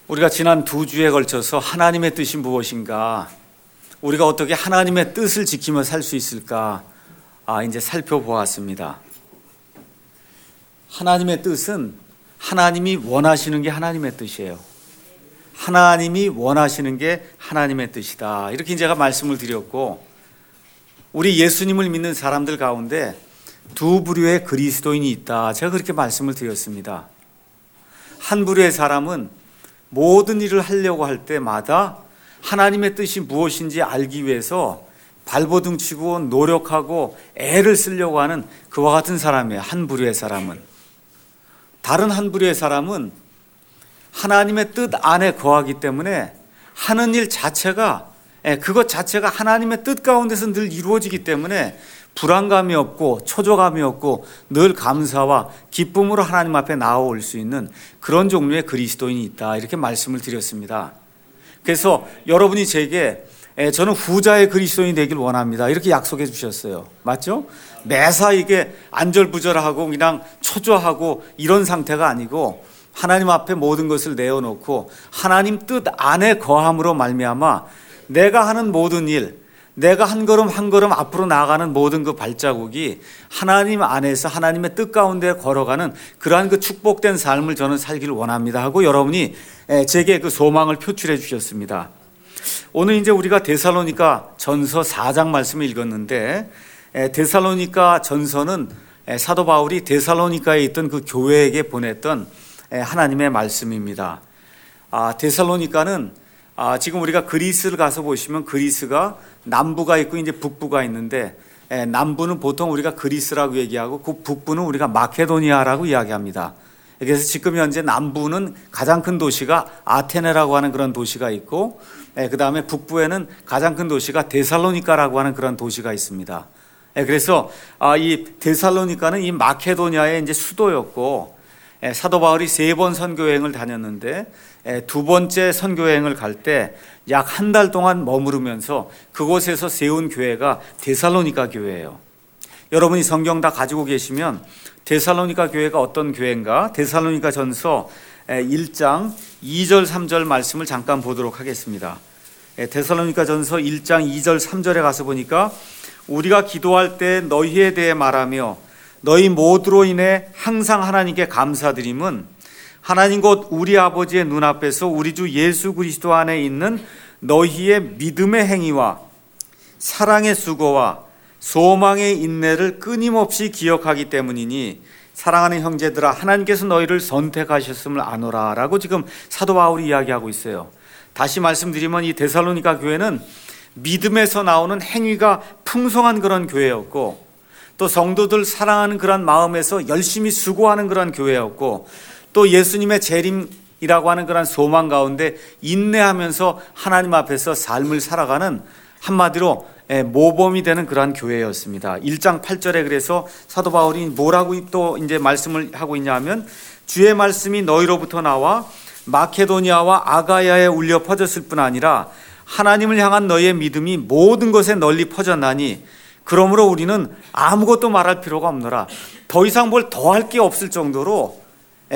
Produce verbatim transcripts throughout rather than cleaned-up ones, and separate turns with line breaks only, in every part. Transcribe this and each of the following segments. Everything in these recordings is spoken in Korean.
우리가 지난 두 주에 걸쳐서 하나님의 뜻이 무엇인가, 우리가 어떻게 하나님의 뜻을 지키며 살 수 있을까 아, 이제 살펴보았습니다. 하나님의 뜻은 하나님이 원하시는 게 하나님의 뜻이에요. 하나님이 원하시는 게 하나님의 뜻이다. 이렇게 제가 말씀을 드렸고, 우리 예수님을 믿는 사람들 가운데 두 부류의 그리스도인이 있다. 제가 그렇게 말씀을 드렸습니다. 한 부류의 사람은 모든 일을 하려고 할 때마다 하나님의 뜻이 무엇인지 알기 위해서 발버둥 치고 노력하고 애를 쓰려고 하는 그와 같은 사람이에요. 한 부류의 사람은. 다른 한 부류의 사람은 하나님의 뜻 안에 거하기 때문에 하는 일 자체가, 그것 자체가 하나님의 뜻 가운데서 늘 이루어지기 때문에 불안감이 없고 초조감이 없고 늘 감사와 기쁨으로 하나님 앞에 나아올 수 있는 그런 종류의 그리스도인이 있다. 이렇게 말씀을 드렸습니다. 그래서 여러분이 제게 저는 후자의 그리스도인이 되길 원합니다. 이렇게 약속해 주셨어요. 맞죠? 매사 이게 안절부절하고 그냥 초조하고 이런 상태가 아니고 하나님 앞에 모든 것을 내어놓고 하나님 뜻 안에 거함으로 말미암아 내가 하는 모든 일, 내가 한 걸음 한 걸음 앞으로 나아가는 모든 그 발자국이 하나님 안에서 하나님의 뜻 가운데 걸어가는 그러한 그 축복된 삶을 저는 살기를 원합니다 하고 여러분이 제게 그 소망을 표출해 주셨습니다. 오늘 이제 우리가 데살로니가 전서 사 장 말씀을 읽었는데, 데살로니가 전서는 사도 바울이 데살로니가에 있던 그 교회에게 보냈던 하나님의 말씀입니다. 아, 데살로니가는 아, 지금 우리가 그리스를 가서 보시면 그리스가 남부가 있고 이제 북부가 있는데, 에, 남부는 보통 우리가 그리스라고 얘기하고 그 북부는 우리가 마케도니아라고 이야기합니다. 그래서 지금 현재 남부는 가장 큰 도시가 아테네라고 하는 그런 도시가 있고, 그 다음에 북부에는 가장 큰 도시가 데살로니카라고 하는 그런 도시가 있습니다. 에, 그래서 아, 이 데살로니카는 이 마케도니아의 이제 수도였고, 에, 사도 바울이 세 번 선교 여행을 다녔는데 두 번째 선교 여행을 갈 때 약 한 달 동안 머무르면서 그곳에서 세운 교회가 데살로니가 교회예요. 여러분이 성경 다 가지고 계시면 데살로니가 교회가 어떤 교회인가? 데살로니가 전서 일 장 이 절 삼 절 말씀을 잠깐 보도록 하겠습니다. 데살로니가 전서 일 장 이 절 삼 절에 가서 보니까 우리가 기도할 때 너희에 대해 말하며 너희 모두로 인해 항상 하나님께 감사드림은 하나님 곧 우리 아버지의 눈앞에서 우리 주 예수 그리스도 안에 있는 너희의 믿음의 행위와 사랑의 수고와 소망의 인내를 끊임없이 기억하기 때문이니 사랑하는 형제들아 하나님께서 너희를 선택하셨음을 아노라 라고 지금 사도 바울이 이야기하고 있어요. 다시 말씀드리면 이 데살로니가 교회는 믿음에서 나오는 행위가 풍성한 그런 교회였고, 또 성도들 사랑하는 그런 마음에서 열심히 수고하는 그런 교회였고, 또 예수님의 재림이라고 하는 그런 소망 가운데 인내하면서 하나님 앞에서 삶을 살아가는, 한마디로 모범이 되는 그러한 교회였습니다. 일 장 팔 절에 그래서 사도 바울이 뭐라고 또 이제 말씀을 하고 있냐 하면, 주의 말씀이 너희로부터 나와 마케도니아와 아가야에 울려 퍼졌을 뿐 아니라 하나님을 향한 너희의 믿음이 모든 것에 널리 퍼졌나니 그러므로 우리는 아무것도 말할 필요가 없노라. 더 이상 뭘 더 할 게 없을 정도로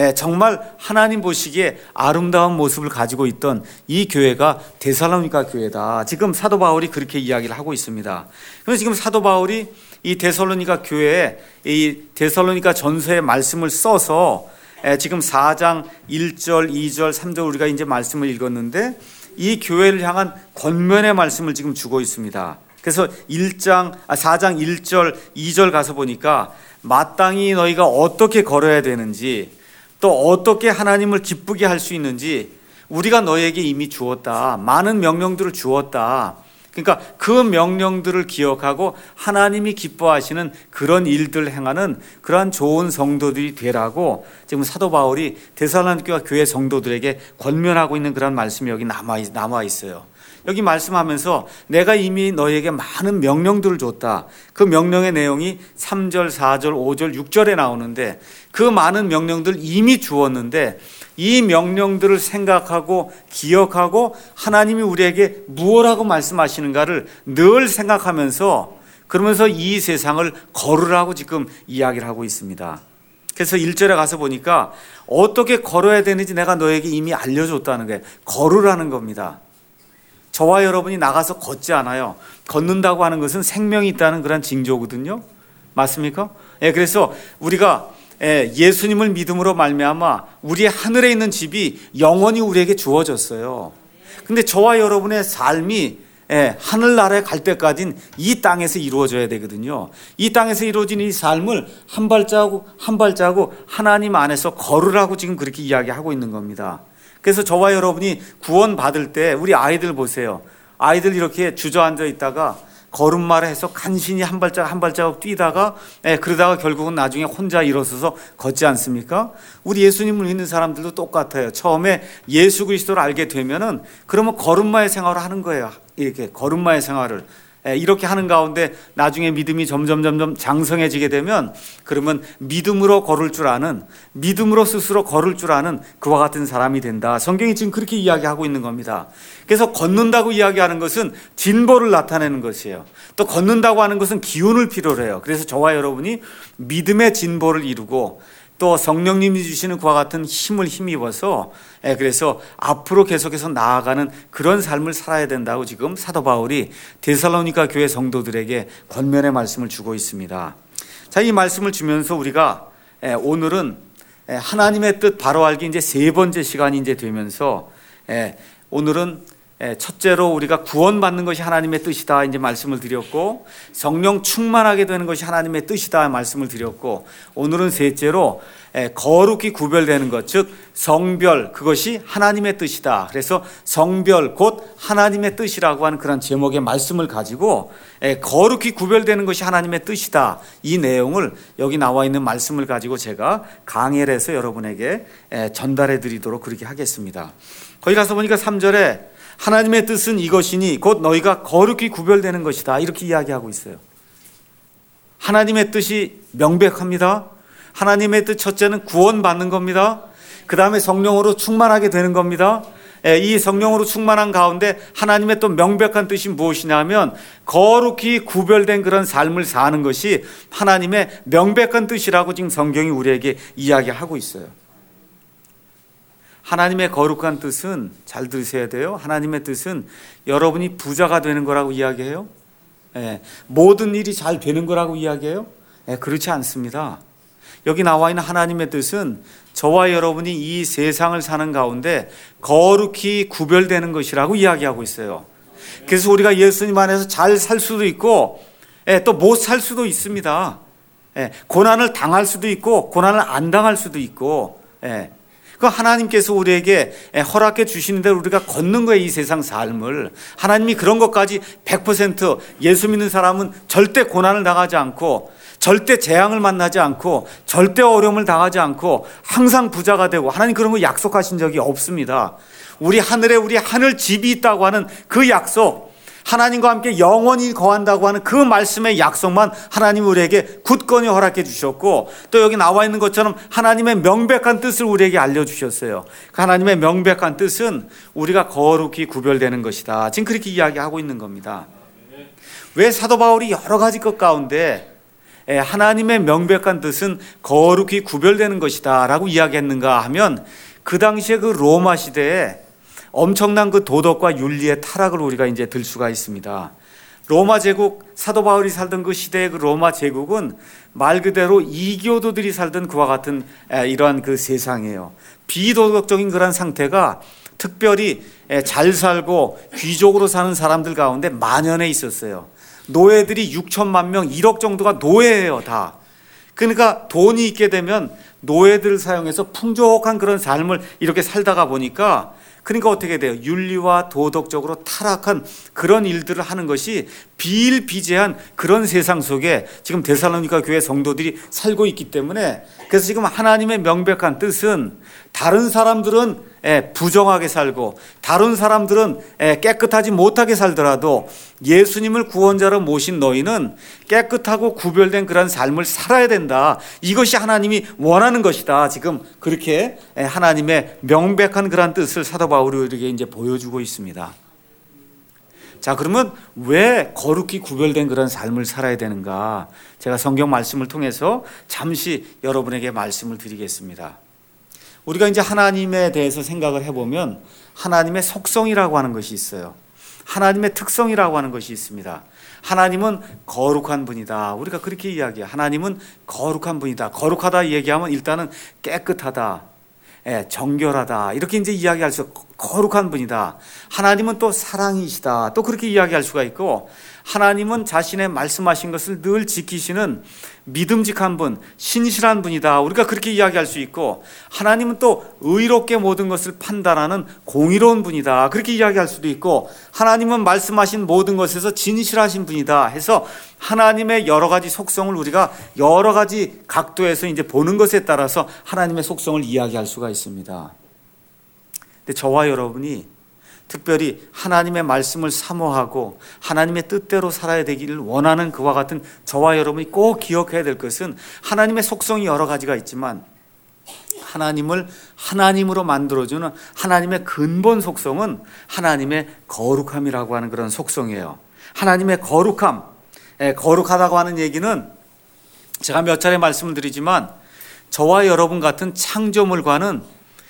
정말 하나님 보시기에 아름다운 모습을 가지고 있던 이 교회가 데살로니가 교회다. 지금 사도 바울이 그렇게 이야기를 하고 있습니다. 그래서 지금 사도 바울이 이 데살로니가 교회에 이 데살로니가 전서의 말씀을 써서 지금 사 장 일 절, 이 절, 삼 절 우리가 이제 말씀을 읽었는데 이 교회를 향한 권면의 말씀을 지금 주고 있습니다. 그래서 일 장, 아, 사 장 일 절, 이 절 가서 보니까 마땅히 너희가 어떻게 걸어야 되는지, 또 어떻게 하나님을 기쁘게 할 수 있는지 우리가 너에게 이미 주었다. 많은 명령들을 주었다. 그러니까 그 명령들을 기억하고 하나님이 기뻐하시는 그런 일들을 행하는 그러한 좋은 성도들이 되라고 지금 사도 바울이 데살로니가 교회 성도들에게 권면하고 있는 그런 말씀이 여기 남아 있어요. 여기 말씀하면서 내가 이미 너에게 많은 명령들을 줬다. 그 명령의 내용이 삼 절, 사 절, 오 절, 육 절에 나오는데 그 많은 명령들 이미 주었는데 이 명령들을 생각하고 기억하고 하나님이 우리에게 무엇라고 말씀하시는가를 늘 생각하면서, 그러면서 이 세상을 걸으라고 지금 이야기를 하고 있습니다. 그래서 일 절에 가서 보니까 어떻게 걸어야 되는지 내가 너에게 이미 알려줬다는 거예요. 걸으라는 겁니다. 저와 여러분이 나가서 걷지 않아요. 걷는다고 하는 것은 생명이 있다는 그런 징조거든요. 맞습니까? 예, 그래서 우리가 예, 예수님을 믿음으로 말미암아 우리의 하늘에 있는 집이 영원히 우리에게 주어졌어요. 근데 저와 여러분의 삶이 예, 하늘나라에 갈 때까지는 이 땅에서 이루어져야 되거든요. 이 땅에서 이루어진 이 삶을 한 발자국 한 발자국 하나님 안에서 걸으라고 지금 그렇게 이야기하고 있는 겁니다. 그래서 저와 여러분이 구원 받을 때 우리 아이들 보세요. 아이들 이렇게 주저앉아 있다가 걸음마를 해서 간신히 한 발자국 한 발자국 뛰다가 예, 그러다가 결국은 나중에 혼자 일어서서 걷지 않습니까? 우리 예수님을 믿는 사람들도 똑같아요. 처음에 예수 그리스도를 알게 되면은 그러면 걸음마의 생활을 하는 거예요. 이렇게 걸음마의 생활을 예, 이렇게 하는 가운데 나중에 믿음이 점점 점점 장성해지게 되면 그러면 믿음으로 걸을 줄 아는, 믿음으로 스스로 걸을 줄 아는 그와 같은 사람이 된다. 성경이 지금 그렇게 이야기하고 있는 겁니다. 그래서 걷는다고 이야기하는 것은 진보를 나타내는 것이에요. 또 걷는다고 하는 것은 기운을 필요로 해요. 그래서 저와 여러분이 믿음의 진보를 이루고 또 성령님이 주시는 그와 같은 힘을 힘입어서 그래서 앞으로 계속해서 나아가는 그런 삶을 살아야 된다고 지금 사도 바울이 데살로니가 교회 성도들에게 권면의 말씀을 주고 있습니다. 자, 이 말씀을 주면서 우리가 오늘은 하나님의 뜻 바로 알기 이제 세 번째 시간이 이제 되면서 오늘은 첫째로 우리가 구원받는 것이 하나님의 뜻이다 이제 말씀을 드렸고, 성령 충만하게 되는 것이 하나님의 뜻이다 말씀을 드렸고, 오늘은 셋째로 거룩히 구별되는 것, 즉 성별, 그것이 하나님의 뜻이다. 그래서 성별 곧 하나님의 뜻이라고 하는 그런 제목의 말씀을 가지고 거룩히 구별되는 것이 하나님의 뜻이다, 이 내용을 여기 나와 있는 말씀을 가지고 제가 강해를 해서 여러분에게 전달해 드리도록 그렇게 하겠습니다. 거기 가서 보니까 삼 절에 하나님의 뜻은 이것이니 곧 너희가 거룩히 구별되는 것이다, 이렇게 이야기하고 있어요. 하나님의 뜻이 명백합니다. 하나님의 뜻 첫째는 구원받는 겁니다. 그 다음에 성령으로 충만하게 되는 겁니다. 이 성령으로 충만한 가운데 하나님의 또 명백한 뜻이 무엇이냐면 거룩히 구별된 그런 삶을 사는 것이 하나님의 명백한 뜻이라고 지금 성경이 우리에게 이야기하고 있어요. 하나님의 거룩한 뜻은, 잘 들으셔야 돼요, 하나님의 뜻은 여러분이 부자가 되는 거라고 이야기해요? 예, 모든 일이 잘 되는 거라고 이야기해요? 예, 그렇지 않습니다. 여기 나와 있는 하나님의 뜻은 저와 여러분이 이 세상을 사는 가운데 거룩히 구별되는 것이라고 이야기하고 있어요. 그래서 우리가 예수님 안에서 잘 살 수도 있고 예, 또 못 살 수도 있습니다. 예, 고난을 당할 수도 있고 고난을 안 당할 수도 있고, 예, 그 하나님께서 우리에게 허락해 주시는 대로 우리가 걷는 거예요, 이 세상 삶을. 하나님이 그런 것까지 백 퍼센트 예수 믿는 사람은 절대 고난을 당하지 않고 절대 재앙을 만나지 않고 절대 어려움을 당하지 않고 항상 부자가 되고, 하나님 그런 거 약속하신 적이 없습니다. 우리 하늘에 우리 하늘 집이 있다고 하는 그 약속, 하나님과 함께 영원히 거한다고 하는 그 말씀의 약속만 하나님이 우리에게 굳건히 허락해 주셨고, 또 여기 나와 있는 것처럼 하나님의 명백한 뜻을 우리에게 알려주셨어요. 그 하나님의 명백한 뜻은 우리가 거룩히 구별되는 것이다, 지금 그렇게 이야기하고 있는 겁니다. 왜 사도 바울이 여러 가지 것 가운데 하나님의 명백한 뜻은 거룩히 구별되는 것이다 라고 이야기했는가 하면, 그 당시에 그 로마 시대에 엄청난 그 도덕과 윤리의 타락을 우리가 이제 들 수가 있습니다. 로마 제국, 사도 바울이 살던 그 시대의 그 로마 제국은 말 그대로 이교도들이 살던 그와 같은 이러한 그 세상이에요. 비도덕적인 그런 상태가 특별히 잘 살고 귀족으로 사는 사람들 가운데 만연해 있었어요. 노예들이 육천만 명, 일억 정도가 노예예요, 다. 그러니까 돈이 있게 되면 노예들을 사용해서 풍족한 그런 삶을 이렇게 살다가 보니까, 그러니까 어떻게 돼요? 윤리와 도덕적으로 타락한 그런 일들을 하는 것이 비일비재한 그런 세상 속에 지금 데살로니가 교회 성도들이 살고 있기 때문에, 그래서 지금 하나님의 명백한 뜻은 다른 사람들은 부정하게 살고 다른 사람들은 깨끗하지 못하게 살더라도 예수님을 구원자로 모신 너희는 깨끗하고 구별된 그런 삶을 살아야 된다, 이것이 하나님이 원하는 것이다, 지금 그렇게 하나님의 명백한 그런 뜻을 사도 바울이 우리에게 이제 보여주고 있습니다. 자, 그러면 왜 거룩히 구별된 그런 삶을 살아야 되는가? 제가 성경 말씀을 통해서 잠시 여러분에게 말씀을 드리겠습니다. 우리가 이제 하나님에 대해서 생각을 해보면 하나님의 속성이라고 하는 것이 있어요. 하나님의 특성이라고 하는 것이 있습니다. 하나님은 거룩한 분이다. 우리가 그렇게 이야기해요. 하나님은 거룩한 분이다. 거룩하다 얘기하면 일단은 깨끗하다, 예, 정결하다, 이렇게 이제 이야기할 수, 거룩한 분이다. 하나님은 또 사랑이시다. 또 그렇게 이야기할 수가 있고, 하나님은 자신의 말씀하신 것을 늘 지키시는 믿음직한 분, 신실한 분이다. 우리가 그렇게 이야기할 수 있고, 하나님은 또 의롭게 모든 것을 판단하는 공의로운 분이다. 그렇게 이야기할 수도 있고, 하나님은 말씀하신 모든 것에서 진실하신 분이다 해서 하나님의 여러 가지 속성을 우리가 여러 가지 각도에서 이제 보는 것에 따라서 하나님의 속성을 이야기할 수가 있습니다. 근데 저와 여러분이 특별히 하나님의 말씀을 사모하고 하나님의 뜻대로 살아야 되기를 원하는 그와 같은 저와 여러분이 꼭 기억해야 될 것은, 하나님의 속성이 여러 가지가 있지만 하나님을 하나님으로 만들어주는 하나님의 근본 속성은 하나님의 거룩함이라고 하는 그런 속성이에요. 하나님의 거룩함, 예, 거룩하다고 하는 얘기는 제가 몇 차례 말씀을 드리지만 저와 여러분 같은 창조물과는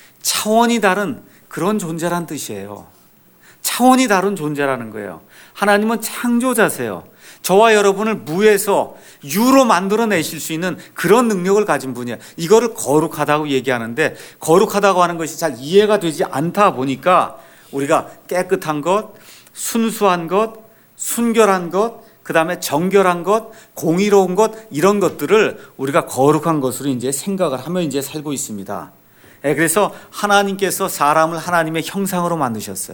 차원이 다른 그런 존재란 뜻이에요. 차원이 다른 존재라는 거예요. 하나님은 창조자세요. 저와 여러분을 무에서 유로 만들어내실 수 있는 그런 능력을 가진 분이에요. 이거를 거룩하다고 얘기하는데, 거룩하다고 하는 것이 잘 이해가 되지 않다 보니까 우리가 깨끗한 것, 순수한 것, 순결한 것, 그 다음에 정결한 것, 공의로운 것, 이런 것들을 우리가 거룩한 것으로 이제 생각을 하며 이제 살고 있습니다. 그래서 하나님께서 사람을 하나님의 형상으로 만드셨어요.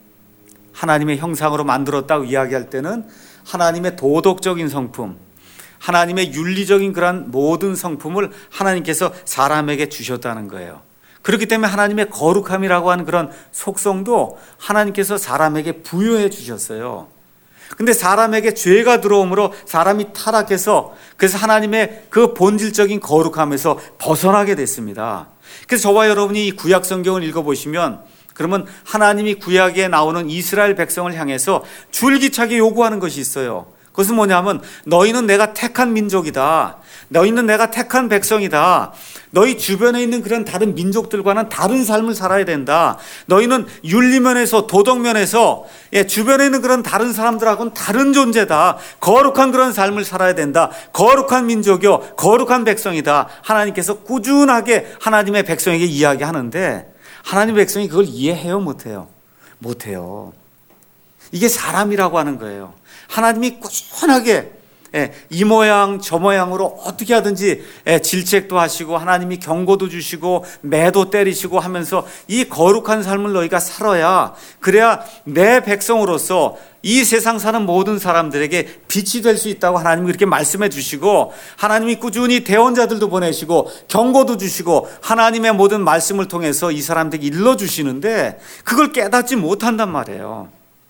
하나님의 형상으로 만들었다고 이야기할 때는 하나님의 도덕적인 성품, 하나님의 윤리적인 그런 모든 성품을 하나님께서 사람에게 주셨다는 거예요. 그렇기 때문에 하나님의 거룩함이라고 하는 그런 속성도 하나님께서 사람에게 부여해 주셨어요. 근데 사람에게 죄가 들어오므로 사람이 타락해서, 그래서 하나님의 그 본질적인 거룩함에서 벗어나게 됐습니다. 그래서 저와 여러분이 이 구약 성경을 읽어보시면, 그러면 하나님이 구약에 나오는 이스라엘 백성을 향해서 줄기차게 요구하는 것이 있어요. 그것은 뭐냐면, 너희는 내가 택한 민족이다. 너희는 내가 택한 백성이다. 너희 주변에 있는 그런 다른 민족들과는 다른 삶을 살아야 된다. 너희는 윤리면에서, 도덕면에서, 예, 주변에 있는 그런 다른 사람들하고는 다른 존재다. 거룩한 그런 삶을 살아야 된다. 거룩한 민족이요, 거룩한 백성이다. 하나님께서 꾸준하게 하나님의 백성에게 이야기하는데, 하나님의 백성이 그걸 이해해요, 못해요? 못해요. 이게 사람이라고 하는 거예요. 하나님이 꾸준하게 이 모양 저 모양으로 어떻게 하든지 질책도 하시고, 하나님이 경고도 주시고 매도 때리시고 하면서 이 거룩한 삶을 너희가 살아야, 그래야 내 백성으로서 이 세상 사는 모든 사람들에게 빛이 될 수 있다고 하나님이 그렇게 말씀해 주시고, 하나님이 꾸준히 대언자들도 보내시고 경고도 주시고 하나님의 모든 말씀을 통해서 이 사람들에게 일러주시는데, 그걸 깨닫지 못한단 말이에요.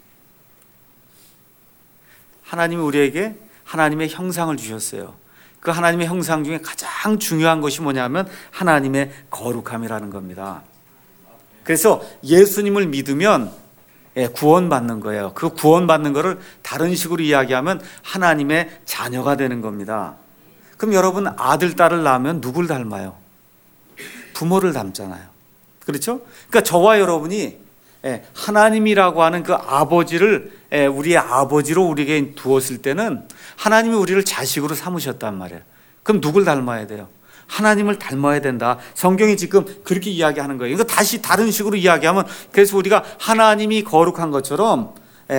하나님이 우리에게 하나님의 형상을 주셨어요. 그 하나님의 형상 중에 가장 중요한 것이 뭐냐면 하나님의 거룩함이라는 겁니다. 그래서 예수님을 믿으면 구원받는 거예요. 그 구원받는 거를 다른 식으로 이야기하면 하나님의 자녀가 되는 겁니다. 그럼 여러분, 아들, 딸을 낳으면 누굴 닮아요? 부모를 닮잖아요. 그렇죠? 그러니까 저와 여러분이 하나님이라고 하는 그 아버지를 우리의 아버지로 우리에게 두었을 때는 하나님이 우리를 자식으로 삼으셨단 말이에요. 그럼 누굴 닮아야 돼요? 하나님을 닮아야 된다. 성경이 지금 그렇게 이야기하는 거예요. 이거 다시 다른 식으로 이야기하면, 그래서 우리가 하나님이 거룩한 것처럼,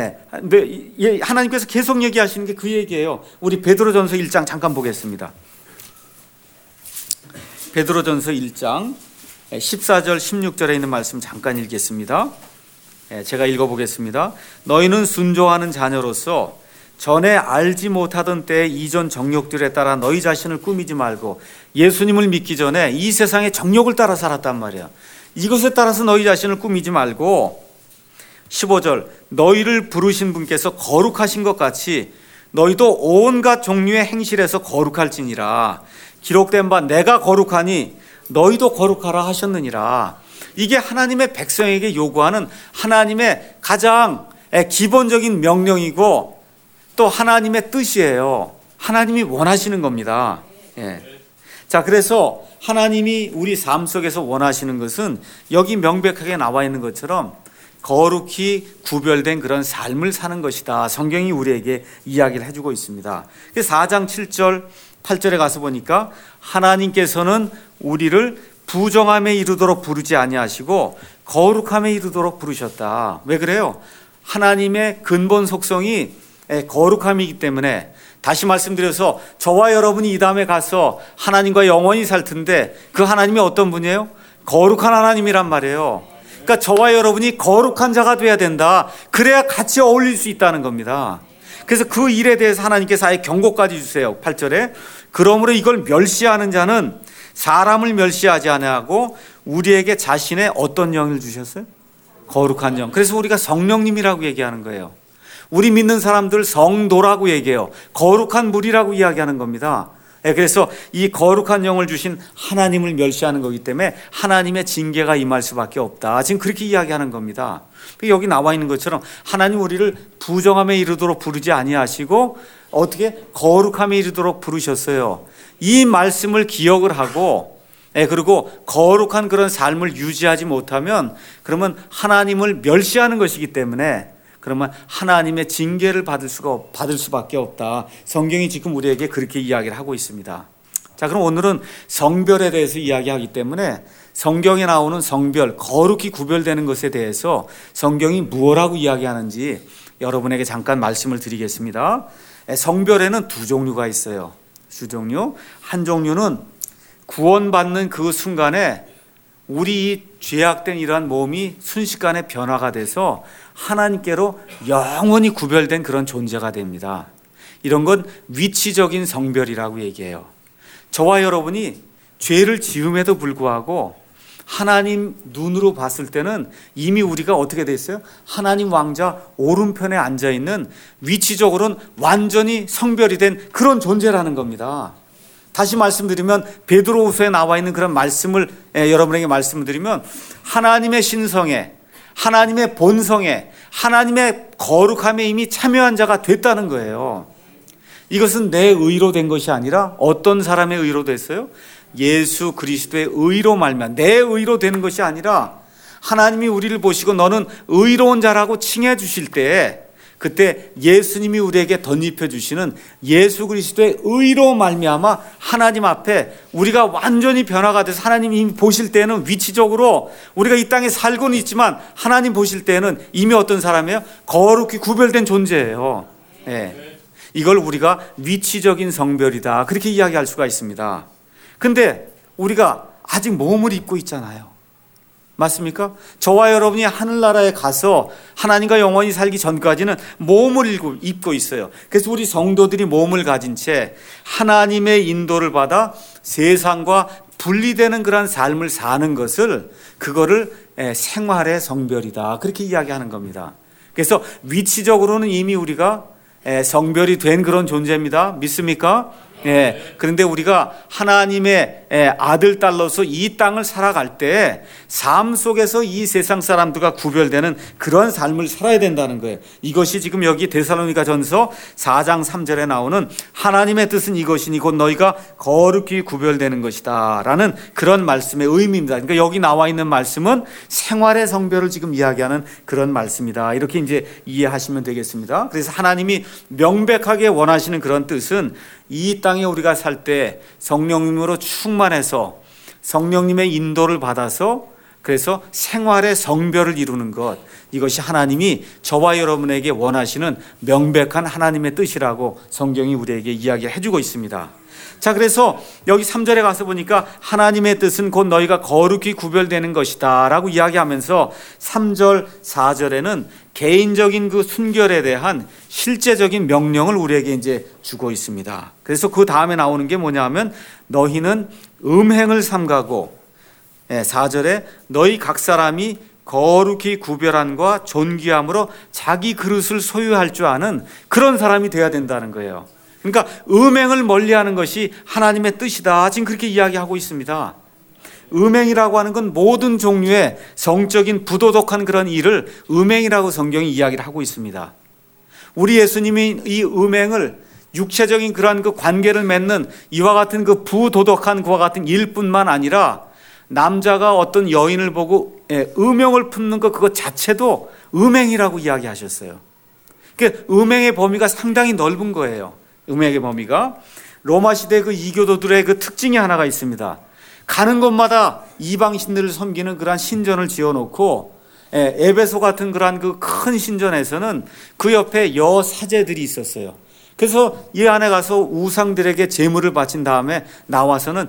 하나님께서 계속 얘기하시는 게 그 얘기예요. 우리 베드로전서 일 장 잠깐 보겠습니다. 베드로전서 일 장 십사 절 십육 절에 있는 말씀 잠깐 읽겠습니다. 제가 읽어보겠습니다. 너희는 순종하는 자녀로서 전에 알지 못하던 때의 이전 정욕들에 따라 너희 자신을 꾸미지 말고 예수님을 믿기 전에 이 세상의 정욕을 따라 살았단 말이야. 이것에 따라서 너희 자신을 꾸미지 말고, 십오 절, 너희를 부르신 분께서 거룩하신 것 같이 너희도 온갖 종류의 행실에서 거룩할지니라. 기록된 바 내가 거룩하니 너희도 거룩하라 하셨느니라. 이게 하나님의 백성에게 요구하는 하나님의 가장 기본적인 명령이고 또 하나님의 뜻이에요. 하나님이 원하시는 겁니다. 예. 자, 그래서 하나님이 우리 삶 속에서 원하시는 것은 여기 명백하게 나와 있는 것처럼 거룩히 구별된 그런 삶을 사는 것이다. 성경이 우리에게 이야기를 해주고 있습니다. 사 장 칠 절 팔 절에 가서 보니까 하나님께서는 우리를 부정함에 이르도록 부르지 아니하시고 거룩함에 이르도록 부르셨다. 왜 그래요? 하나님의 근본 속성이 거룩함이기 때문에, 다시 말씀드려서 저와 여러분이 이 다음에 가서 하나님과 영원히 살 텐데 그 하나님이 어떤 분이에요? 거룩한 하나님이란 말이에요. 그러니까 저와 여러분이 거룩한 자가 돼야 된다. 그래야 같이 어울릴 수 있다는 겁니다. 그래서 그 일에 대해서 하나님께서 아예 경고까지 주세요. 팔 절에 그러므로 이걸 멸시하는 자는 사람을 멸시하지 아니하고 우리에게 자신의 어떤 영을 주셨어요? 거룩한 영. 그래서 우리가 성령님이라고 얘기하는 거예요. 우리 믿는 사람들 성도라고 얘기해요. 거룩한 무리라고 이야기하는 겁니다. 그래서 이 거룩한 영을 주신 하나님을 멸시하는 거기 때문에 하나님의 징계가 임할 수밖에 없다. 지금 그렇게 이야기하는 겁니다. 여기 나와 있는 것처럼 하나님 우리를 부정함에 이르도록 부르지 아니하시고 어떻게 거룩함에 이르도록 부르셨어요. 이 말씀을 기억을 하고 그리고 거룩한 그런 삶을 유지하지 못하면 그러면 하나님을 멸시하는 것이기 때문에 그러면 하나님의 징계를 받을 수가 받을 수밖에 없다. 성경이 지금 우리에게 그렇게 이야기를 하고 있습니다. 자, 그럼 오늘은 성별에 대해서 이야기하기 때문에 성경에 나오는 성별, 거룩히 구별되는 것에 대해서 성경이 무엇라고 이야기하는지 여러분에게 잠깐 말씀을 드리겠습니다. 성별에는 두 종류가 있어요. 두 종류. 한 종류는 구원받는 그 순간에 우리 죄악된 이러한 몸이 순식간에 변화가 돼서 하나님께로 영원히 구별된 그런 존재가 됩니다. 이런 건 위치적인 성별이라고 얘기해요. 저와 여러분이 죄를 지음에도 불구하고 하나님 눈으로 봤을 때는 이미 우리가 어떻게 됐어요? 하나님 왕자 오른편에 앉아있는 위치적으로는 완전히 성별이 된 그런 존재라는 겁니다. 다시 말씀드리면 베드로후서에 나와 있는 그런 말씀을 예, 여러분에게 말씀을 드리면 하나님의 신성에, 하나님의 본성에, 하나님의 거룩함에 이미 참여한 자가 됐다는 거예요. 이것은 내 의로 된 것이 아니라 어떤 사람의 의로 됐어요? 예수 그리스도의 의로 말미암아 내 의로 되는 것이 아니라 하나님이 우리를 보시고 너는 의로운 자라고 칭해 주실 때에 그때 예수님이 우리에게 덧입혀 주시는 예수 그리스도의 의로 말미암아 하나님 앞에 우리가 완전히 변화가 돼서 하나님이 이미 보실 때는 위치적으로 우리가 이 땅에 살고는 있지만 하나님 보실 때는 이미 어떤 사람이에요? 거룩히 구별된 존재예요. 네. 이걸 우리가 위치적인 성별이다 그렇게 이야기할 수가 있습니다. 근데 우리가 아직 몸을 입고 있잖아요. 맞습니까? 저와 여러분이 하늘나라에 가서 하나님과 영원히 살기 전까지는 몸을 입고 있어요. 그래서 우리 성도들이 몸을 가진 채 하나님의 인도를 받아 세상과 분리되는 그런 삶을 사는 것을 그거를 생활의 성별이다 그렇게 이야기하는 겁니다. 그래서 위치적으로는 이미 우리가 성별이 된 그런 존재입니다. 믿습니까? 예, 그런데 우리가 하나님의 아들, 딸로서 이 땅을 살아갈 때 삶 속에서 이 세상 사람들과 구별되는 그런 삶을 살아야 된다는 거예요. 이것이 지금 여기 데살로니가 전서 사 장 삼 절에 나오는 하나님의 뜻은 이것이니 곧 너희가 거룩히 구별되는 것이다 라는 그런 말씀의 의미입니다. 그러니까 여기 나와 있는 말씀은 생활의 성별을 지금 이야기하는 그런 말씀이다. 이렇게 이제 이해하시면 되겠습니다. 그래서 하나님이 명백하게 원하시는 그런 뜻은 이 땅에 우리가 살 때 성령님으로 충만해서 성령님의 인도를 받아서 그래서 생활의 성별을 이루는 것, 이것이 하나님이 저와 여러분에게 원하시는 명백한 하나님의 뜻이라고 성경이 우리에게 이야기해 주고 있습니다. 자, 그래서 여기 삼 절에 가서 보니까 하나님의 뜻은 곧 너희가 거룩히 구별되는 것이다 라고 이야기하면서 삼 절 사 절에는 개인적인 그 순결에 대한 실제적인 명령을 우리에게 이제 주고 있습니다. 그래서 그 다음에 나오는 게 뭐냐 하면 너희는 음행을 삼가고 사 절에 너희 각 사람이 거룩히 구별함과 존귀함으로 자기 그릇을 소유할 줄 아는 그런 사람이 되어야 된다는 거예요. 그러니까 음행을 멀리하는 것이 하나님의 뜻이다. 지금 그렇게 이야기하고 있습니다. 음행이라고 하는 건 모든 종류의 성적인 부도덕한 그런 일을 음행이라고 성경이 이야기를 하고 있습니다. 우리 예수님이 이 음행을 육체적인 그러한 그 관계를 맺는 이와 같은 그 부도덕한 그와 같은 일뿐만 아니라 남자가 어떤 여인을 보고 음행을 품는 것 그것 자체도 음행이라고 이야기하셨어요. 그 음행의 범위가 상당히 넓은 거예요. 음행의 범위가. 로마 시대 그 이교도들의 그 특징이 하나가 있습니다. 가는 곳마다 이방신들을 섬기는 그러한 신전을 지어놓고 에베소 같은 그러한 그 큰 신전에서는 그 옆에 여사제들이 있었어요. 그래서 이 안에 가서 우상들에게 제물을 바친 다음에 나와서는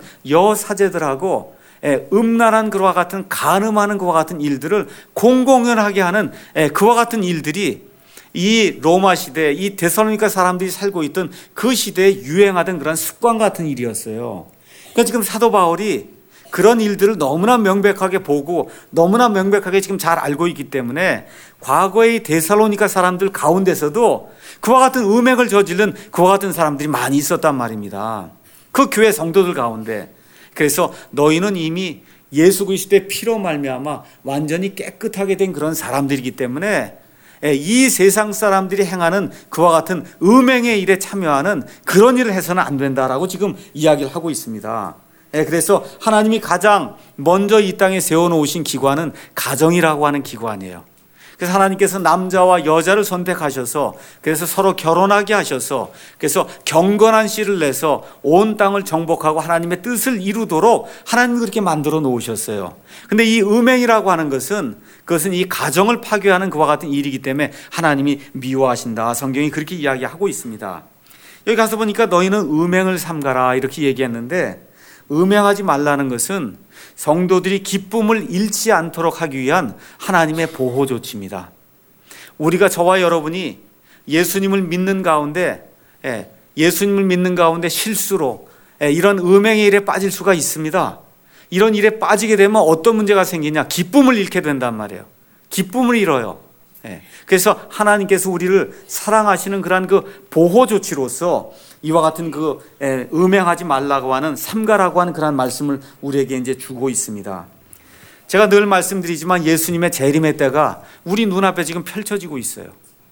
여사제들하고 음란한 그와 같은 간음하는 그와 같은 일들을 공공연하게 하는 그와 같은 일들이 이 로마 시대, 이 데살로니가 사람들이 살고 있던 그 시대에 유행하던 그런 습관 같은 일이었어요. 그러니까 지금 사도 바울이 그런 일들을 너무나 명백하게 보고 너무나 명백하게 지금 잘 알고 있기 때문에 과거의 데살로니가 사람들 가운데서도 그와 같은 음행을 저지른 그와 같은 사람들이 많이 있었단 말입니다. 그 교회 성도들 가운데. 그래서 너희는 이미 예수 그리스도의 피로 말미암아 완전히 깨끗하게 된 그런 사람들이기 때문에 이 세상 사람들이 행하는 그와 같은 음행의 일에 참여하는 그런 일을 해서는 안 된다라고 지금 이야기를 하고 있습니다. 그래서 하나님이 가장 먼저 이 땅에 세워놓으신 기관은 가정이라고 하는 기관이에요. 그래서 하나님께서 남자와 여자를 선택하셔서 그래서 서로 결혼하게 하셔서 그래서 경건한 씨를 내서 온 땅을 정복하고 하나님의 뜻을 이루도록 하나님이 그렇게 만들어 놓으셨어요. 근데 이 음행이라고 하는 것은 그것은 이 가정을 파괴하는 그와 같은 일이기 때문에 하나님이 미워하신다. 성경이 그렇게 이야기하고 있습니다. 여기 가서 보니까 너희는 음행을 삼가라 이렇게 얘기했는데 음행하지 말라는 것은 성도들이 기쁨을 잃지 않도록 하기 위한 하나님의 보호 조치입니다. 우리가 저와 여러분이 예수님을 믿는 가운데 예수님을 믿는 가운데 실수로 이런 음행의 일에 빠질 수가 있습니다. 이런 일에 빠지게 되면 어떤 문제가 생기냐? 기쁨을 잃게 된단 말이에요. 기쁨을 잃어요. 그래서 하나님께서 우리를 사랑하시는 그러한 그 보호 조치로서 이와 같은 그 음행하지 말라고 하는 삼가라고 하는 그런 말씀을 우리에게 이제 주고 있습니다. 제가 늘 말씀드리지만 예수님의 재림의 때가 우리 눈앞에 지금 펼쳐지고 있어요.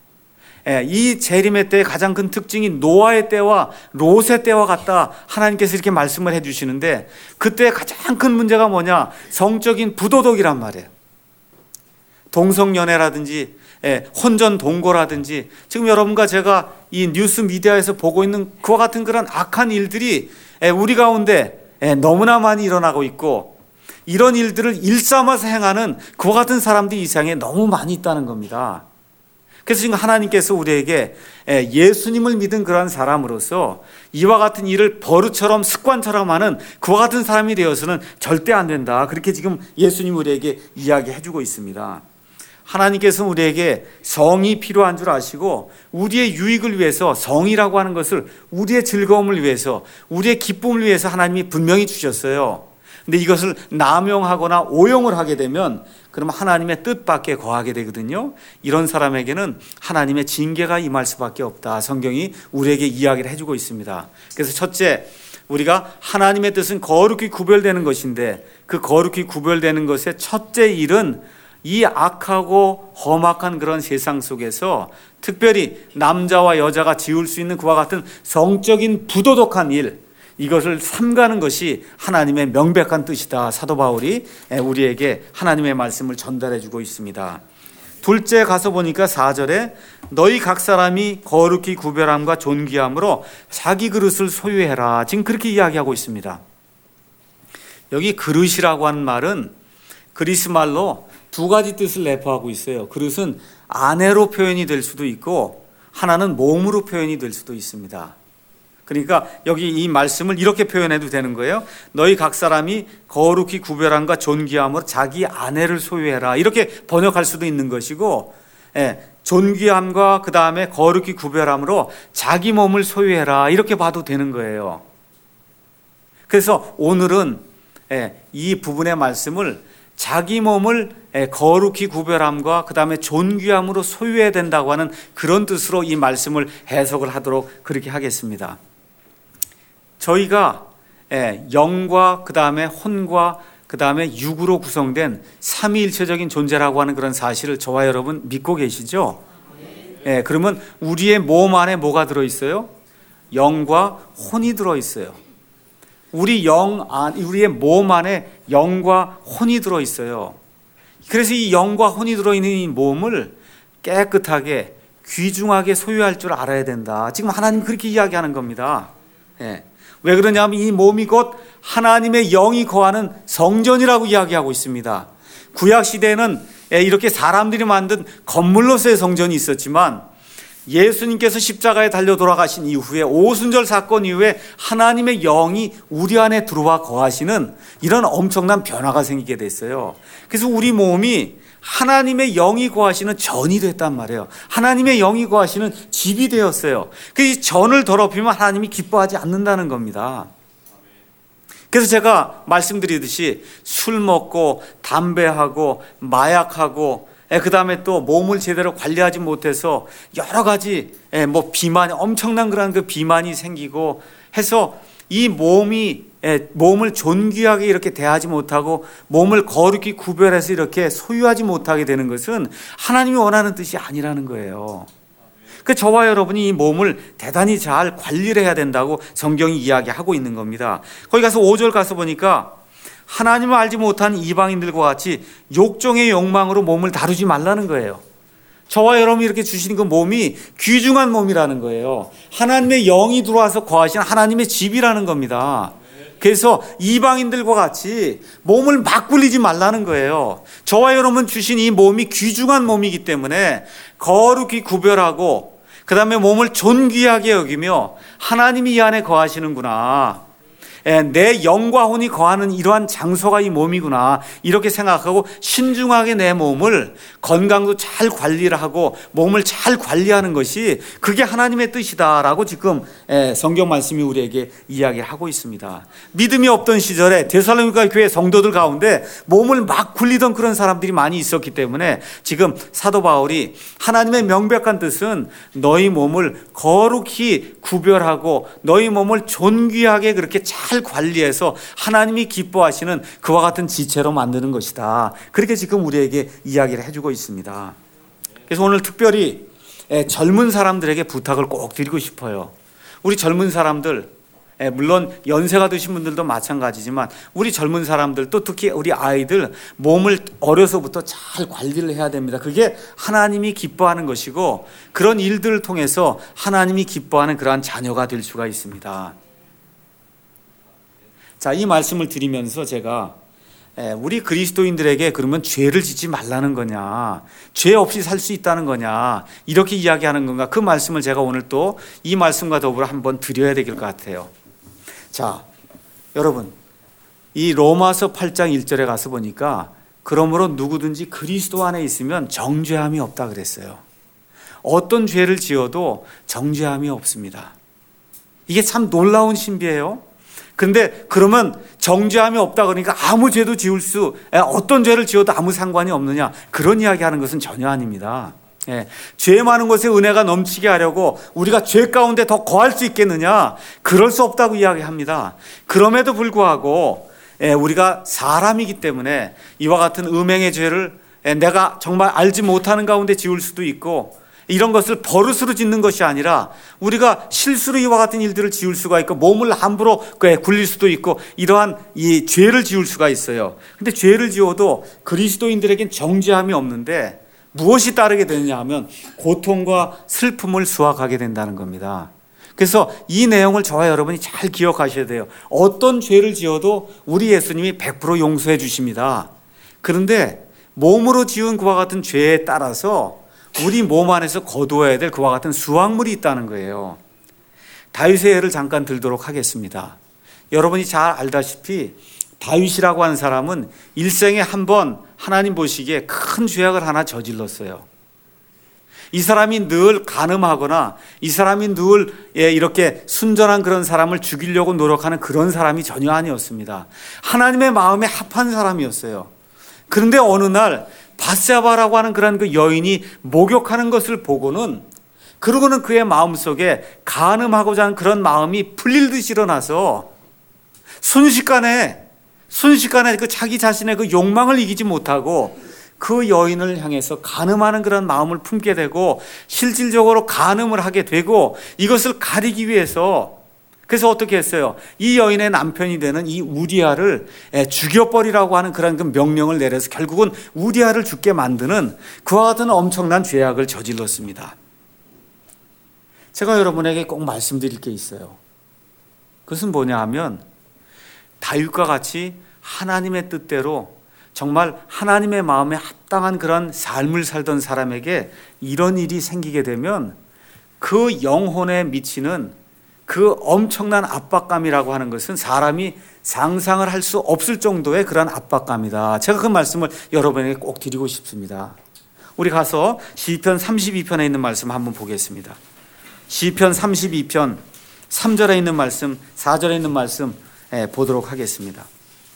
이 재림의 때의 가장 큰 특징이 노아의 때와 롯의 때와 같다. 하나님께서 이렇게 말씀을 해주시는데 그때 가장 큰 문제가 뭐냐? 성적인 부도덕이란 말이에요. 동성연애라든지 혼전 동거라든지 지금 여러분과 제가 이 뉴스 미디어에서 보고 있는 그와 같은 그런 악한 일들이 우리 가운데 너무나 많이 일어나고 있고 이런 일들을 일삼아서 행하는 그와 같은 사람들이 이 세상에 너무 많이 있다는 겁니다. 그래서 지금 하나님께서 우리에게 예수님을 믿은 그러한 사람으로서 이와 같은 일을 버릇처럼 습관처럼 하는 그와 같은 사람이 되어서는 절대 안 된다. 그렇게 지금 예수님 우리에게 이야기해 주고 있습니다. 하나님께서는 우리에게 성이 필요한 줄 아시고 우리의 유익을 위해서 성이라고 하는 것을 우리의 즐거움을 위해서 우리의 기쁨을 위해서 하나님이 분명히 주셨어요. 근데 이것을 남용하거나 오용을 하게 되면 그러면 하나님의 뜻밖에 거하게 되거든요. 이런 사람에게는 하나님의 징계가 임할 수밖에 없다. 성경이 우리에게 이야기를 해주고 있습니다. 그래서 첫째, 우리가 하나님의 뜻은 거룩히 구별되는 것인데 그 거룩히 구별되는 것의 첫째 일은 이 악하고 험악한 그런 세상 속에서 특별히 남자와 여자가 지을 수 있는 그와 같은 성적인 부도덕한 일, 이것을 삼가는 것이 하나님의 명백한 뜻이다. 사도 바울이 우리에게 하나님의 말씀을 전달해 주고 있습니다. 둘째 가서 보니까 사 절에 너희 각 사람이 거룩히 구별함과 존귀함으로 자기 그릇을 소유해라. 지금 그렇게 이야기하고 있습니다. 여기 그릇이라고 하는 말은 그리스 말로 두 가지 뜻을 내포하고 있어요. 그릇은 아내로 표현이 될 수도 있고 하나는 몸으로 표현이 될 수도 있습니다. 그러니까 여기 이 말씀을 이렇게 표현해도 되는 거예요. 너희 각 사람이 거룩히 구별함과 존귀함으로 자기 아내를 소유해라. 이렇게 번역할 수도 있는 것이고 예, 존귀함과 그 다음에 거룩히 구별함으로 자기 몸을 소유해라. 이렇게 봐도 되는 거예요. 그래서 오늘은 예, 이 부분의 말씀을 자기 몸을 거룩히 구별함과 그 다음에 존귀함으로 소유해야 된다고 하는 그런 뜻으로 이 말씀을 해석을 하도록 그렇게 하겠습니다. 저희가 영과 그 다음에 혼과 그 그 다음에 육으로 구성된 삼위일체적인 존재라고 하는 그런 사실을 저와 여러분 믿고 계시죠? 예, 그러면 우리의 몸 안에 뭐가 들어있어요? 영과 혼이 들어있어요. 우리 영 안, 우리의 몸 안에 영과 혼이 들어있어요. 그래서 이 영과 혼이 들어있는 이 몸을 깨끗하게 귀중하게 소유할 줄 알아야 된다. 지금 하나님 그렇게 이야기하는 겁니다. 예. 왜 그러냐면 이 몸이 곧 하나님의 영이 거하는 성전이라고 이야기하고 있습니다. 구약 시대에는 이렇게 사람들이 만든 건물로서의 성전이 있었지만 예수님께서 십자가에 달려 돌아가신 이후에 오순절 사건 이후에 하나님의 영이 우리 안에 들어와 거하시는 이런 엄청난 변화가 생기게 됐어요. 그래서 우리 몸이 하나님의 영이 거하시는 전이 됐단 말이에요. 하나님의 영이 거하시는 집이 되었어요. 그 전을 더럽히면 하나님이 기뻐하지 않는다는 겁니다. 그래서 제가 말씀드리듯이 술 먹고 담배하고 마약하고 그 다음에 또 몸을 제대로 관리하지 못해서 여러 가지 뭐 비만이 엄청난 그런 그 비만이 생기고 해서 이 몸이 몸을 존귀하게 이렇게 대하지 못하고 몸을 거룩히 구별해서 이렇게 소유하지 못하게 되는 것은 하나님이 원하는 뜻이 아니라는 거예요. 그 저와 여러분이 이 몸을 대단히 잘 관리를 해야 된다고 성경이 이야기하고 있는 겁니다. 거기 가서 오 절 가서 보니까 하나님을 알지 못한 이방인들과 같이 욕종의 욕망으로 몸을 다루지 말라는 거예요. 저와 여러분이 이렇게 주시는 그 몸이 귀중한 몸이라는 거예요. 하나님의 영이 들어와서 거하시는 하나님의 집이라는 겁니다. 그래서 이방인들과 같이 몸을 막 굴리지 말라는 거예요. 저와 여러분 주신 이 몸이 귀중한 몸이기 때문에 거룩히 구별하고 그 다음에 몸을 존귀하게 여기며 하나님이 이 안에 거하시는구나, 내 영과 혼이 거하는 이러한 장소가 이 몸이구나 이렇게 생각하고 신중하게 내 몸을 건강도 잘 관리를 하고 몸을 잘 관리하는 것이 그게 하나님의 뜻이다라고 지금 성경 말씀이 우리에게 이야기하고 있습니다. 믿음이 없던 시절에 데살로니가 교회 성도들 가운데 몸을 막 굴리던 그런 사람들이 많이 있었기 때문에 지금 사도 바울이 하나님의 명백한 뜻은 너희 몸을 거룩히 구별하고 너희 몸을 존귀하게 그렇게 잘 관리해서 하나님이 기뻐하시는 그와 같은 지체로 만드는 것이다. 그렇게 지금 우리에게 이야기를 해주고 있습니다. 그래서 오늘 특별히 젊은 사람들에게 부탁을 꼭 드리고 싶어요. 우리 젊은 사람들, 물론 연세가 드신 분들도 마찬가지지만 우리 젊은 사람들 또 특히 우리 아이들 몸을 어려서부터 잘 관리를 해야 됩니다. 그게 하나님이 기뻐하는 것이고 그런 일들을 통해서 하나님이 기뻐하는 그러한 자녀가 될 수가 있습니다. 자, 이 말씀을 드리면서 제가 우리 그리스도인들에게 그러면 죄를 짓지 말라는 거냐, 죄 없이 살 수 있다는 거냐 이렇게 이야기하는 건가, 그 말씀을 제가 오늘 또 이 말씀과 더불어 한번 드려야 될 것 같아요. 자, 여러분, 이 로마서 팔 장 일 절에 가서 보니까 그러므로 누구든지 그리스도 안에 있으면 정죄함이 없다 그랬어요. 어떤 죄를 지어도 정죄함이 없습니다. 이게 참 놀라운 신비예요. 그런데 그러면 정죄함이 없다 그러니까 아무 죄도 지을 수, 어떤 죄를 지어도 아무 상관이 없느냐, 그런 이야기하는 것은 전혀 아닙니다. 예, 죄 많은 것에 은혜가 넘치게 하려고 우리가 죄 가운데 더 거할 수 있겠느냐, 그럴 수 없다고 이야기합니다. 그럼에도 불구하고 예, 우리가 사람이기 때문에 이와 같은 음행의 죄를 예, 내가 정말 알지 못하는 가운데 지을 수도 있고, 이런 것을 버릇으로 짓는 것이 아니라 우리가 실수로 이와 같은 일들을 지을 수가 있고 몸을 함부로 굴릴 수도 있고 이러한 이 죄를 지을 수가 있어요. 근데 죄를 지어도 그리스도인들에겐 정죄함이 없는데 무엇이 따르게 되느냐 하면 고통과 슬픔을 수확하게 된다는 겁니다. 그래서 이 내용을 저와 여러분이 잘 기억하셔야 돼요. 어떤 죄를 지어도 우리 예수님이 백 퍼센트 용서해 주십니다. 그런데 몸으로 지은 그와 같은 죄에 따라서 우리 몸 안에서 거두어야 될 그와 같은 수확물이 있다는 거예요. 다윗의 예를 잠깐 들도록 하겠습니다. 여러분이 잘 알다시피 다윗이라고 하는 사람은 일생에 한 번 하나님 보시기에 큰 죄악을 하나 저질렀어요. 이 사람이 늘 간음하거나 이 사람이 늘 이렇게 순전한 그런 사람을 죽이려고 노력하는 그런 사람이 전혀 아니었습니다. 하나님의 마음에 합한 사람이었어요. 그런데 어느 날 바세바라고 하는 그런 그 여인이 목욕하는 것을 보고는, 그러고는 그의 마음속에 간음하고자 하는 그런 마음이 풀릴 듯이 일어나서 순식간에 순식간에 그 자기 자신의 그 욕망을 이기지 못하고 그 여인을 향해서 간음하는 그런 마음을 품게 되고 실질적으로 간음을 하게 되고 이것을 가리기 위해서 그래서 어떻게 했어요? 이 여인의 남편이 되는 이 우리아를 죽여버리라고 하는 그런 그 명령을 내려서 결국은 우리아를 죽게 만드는 그와 같은 엄청난 죄악을 저질렀습니다. 제가 여러분에게 꼭 말씀드릴 게 있어요. 그것은 뭐냐 하면 다윗과 같이 하나님의 뜻대로 정말 하나님의 마음에 합당한 그런 삶을 살던 사람에게 이런 일이 생기게 되면 그 영혼에 미치는 그 엄청난 압박감이라고 하는 것은 사람이 상상을 할 수 없을 정도의 그런 압박감이다. 제가 그 말씀을 여러분에게 꼭 드리고 싶습니다. 우리 가서 시편 삼십이 편에 있는 말씀 한번 보겠습니다. 시편 삼십이 편 삼 절에 있는 말씀, 사 절에 있는 말씀 보도록 하겠습니다.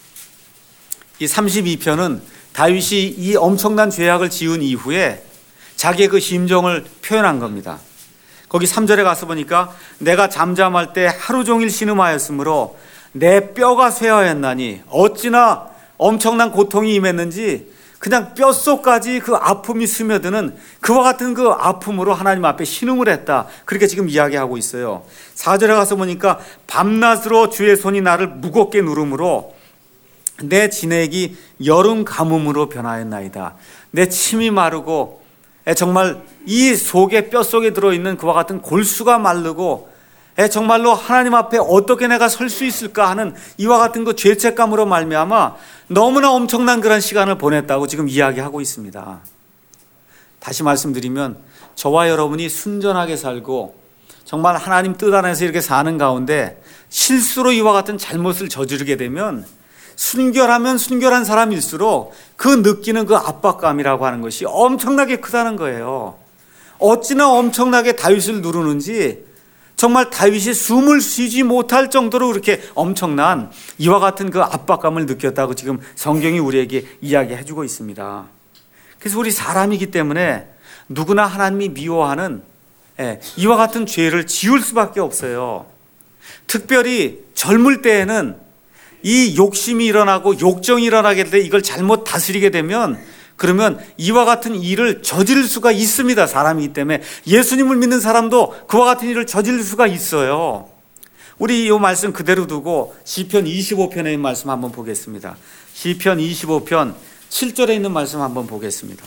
이 삼십이 편은 다윗이 이 엄청난 죄악을 지은 이후에 자기의 그 심정을 표현한 겁니다. 거기 삼 절에 가서 보니까 내가 잠잠할 때 하루 종일 신음하였으므로 내 뼈가 쇠하였나니 어찌나 엄청난 고통이 임했는지 그냥 뼛속까지 그 아픔이 스며드는 그와 같은 그 아픔으로 하나님 앞에 신음을 했다. 그렇게 지금 이야기하고 있어요. 사 절에 가서 보니까 밤낮으로 주의 손이 나를 무겁게 누름으로 내 진액이 여름 가뭄으로 변하였나이다. 내 침이 마르고 정말 이 속에 뼛속에 들어있는 그와 같은 골수가 마르고 정말로 하나님 앞에 어떻게 내가 설 수 있을까 하는 이와 같은 그 죄책감으로 말미암아 너무나 엄청난 그런 시간을 보냈다고 지금 이야기하고 있습니다. 다시 말씀드리면 저와 여러분이 순전하게 살고 정말 하나님 뜻 안에서 이렇게 사는 가운데 실수로 이와 같은 잘못을 저지르게 되면 순결하면 순결한 사람일수록 그 느끼는 그 압박감이라고 하는 것이 엄청나게 크다는 거예요. 어찌나 엄청나게 다윗을 누르는지 정말 다윗이 숨을 쉬지 못할 정도로 그렇게 엄청난 이와 같은 그 압박감을 느꼈다고 지금 성경이 우리에게 이야기해 주고 있습니다. 그래서 우리 사람이기 때문에 누구나 하나님이 미워하는 이와 같은 죄를 지을 수밖에 없어요. 특별히 젊을 때에는 이 욕심이 일어나고 욕정이 일어나게 돼 이걸 잘못 다스리게 되면 그러면 이와 같은 일을 저지를 수가 있습니다. 사람이기 때문에 예수님을 믿는 사람도 그와 같은 일을 저지를 수가 있어요. 우리 이 말씀 그대로 두고 시편 이십오 편에 있는 말씀 한번 보겠습니다. 시편 이십오 편 칠 절에 있는 말씀 한번 보겠습니다.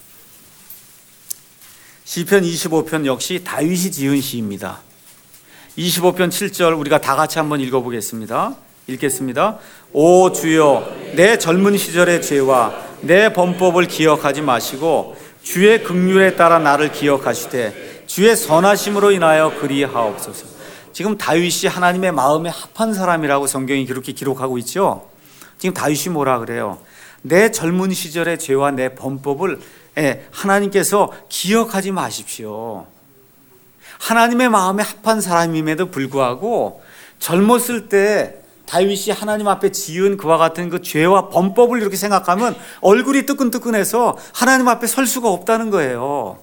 시편 이십오 편 역시 다윗이 지은 시입니다. 이십오 편 칠 절 우리가 다 같이 한번 읽어보겠습니다. 읽겠습니다. 오 주여 내 젊은 시절의 죄와 내 범법을 기억하지 마시고 주의 긍휼에 따라 나를 기억하시되 주의 선하심으로 인하여 그리하옵소서. 지금 다윗이 하나님의 마음에 합한 사람이라고 성경이 그렇게 기록하고 있죠. 지금 다윗이 뭐라 그래요? 내 젊은 시절의 죄와 내 범법을 하나님께서 기억하지 마십시오. 하나님의 마음에 합한 사람임에도 불구하고 젊었을 때 다윗이 하나님 앞에 지은 그와 같은 그 죄와 범법을 이렇게 생각하면 얼굴이 뜨끈뜨끈해서 하나님 앞에 설 수가 없다는 거예요.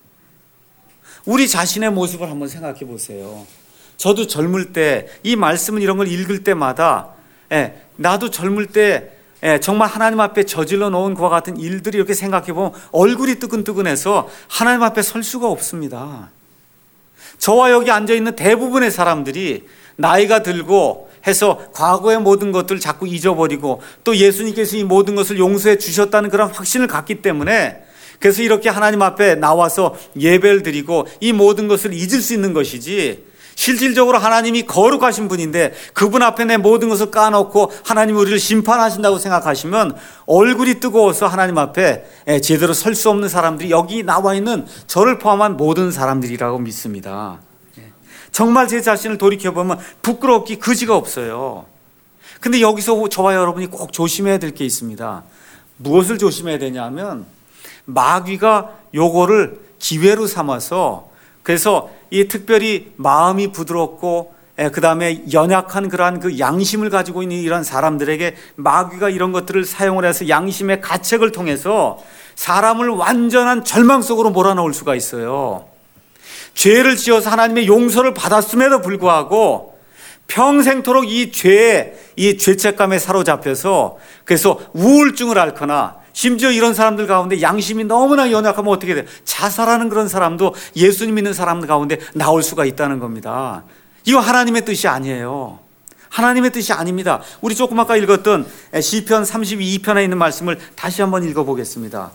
우리 자신의 모습을 한번 생각해 보세요. 저도 젊을 때 이 말씀은 이런 걸 읽을 때마다 예, 나도 젊을 때 예, 정말 하나님 앞에 저질러 놓은 그와 같은 일들이 이렇게 생각해 보면 얼굴이 뜨끈뜨끈해서 하나님 앞에 설 수가 없습니다. 저와 여기 앉아있는 대부분의 사람들이 나이가 들고 해서 과거의 모든 것들을 자꾸 잊어버리고 또 예수님께서 이 모든 것을 용서해 주셨다는 그런 확신을 갖기 때문에 그래서 이렇게 하나님 앞에 나와서 예배를 드리고 이 모든 것을 잊을 수 있는 것이지, 실질적으로 하나님이 거룩하신 분인데 그분 앞에 내 모든 것을 까놓고 하나님이 우리를 심판하신다고 생각하시면 얼굴이 뜨거워서 하나님 앞에 제대로 설 수 없는 사람들이 여기 나와 있는 저를 포함한 모든 사람들이라고 믿습니다. 정말 제 자신을 돌이켜보면 부끄럽기 그지가 없어요. 근데 여기서 저와 여러분이 꼭 조심해야 될 게 있습니다. 무엇을 조심해야 되냐면 마귀가 요거를 기회로 삼아서, 그래서 이 특별히 마음이 부드럽고 그 다음에 연약한 그러한 그 양심을 가지고 있는 이런 사람들에게 마귀가 이런 것들을 사용을 해서 양심의 가책을 통해서 사람을 완전한 절망 속으로 몰아넣을 수가 있어요. 죄를 지어서 하나님의 용서를 받았음에도 불구하고 평생토록 이 죄에, 이 죄책감에 사로잡혀서 그래서 우울증을 앓거나 심지어 이런 사람들 가운데 양심이 너무나 연약하면 어떻게 돼요? 자살하는 그런 사람도 예수님 믿는 사람들 가운데 나올 수가 있다는 겁니다. 이거 하나님의 뜻이 아니에요. 하나님의 뜻이 아닙니다. 우리 조금 아까 읽었던 시편 삼십이 편에 있는 말씀을 다시 한번 읽어보겠습니다.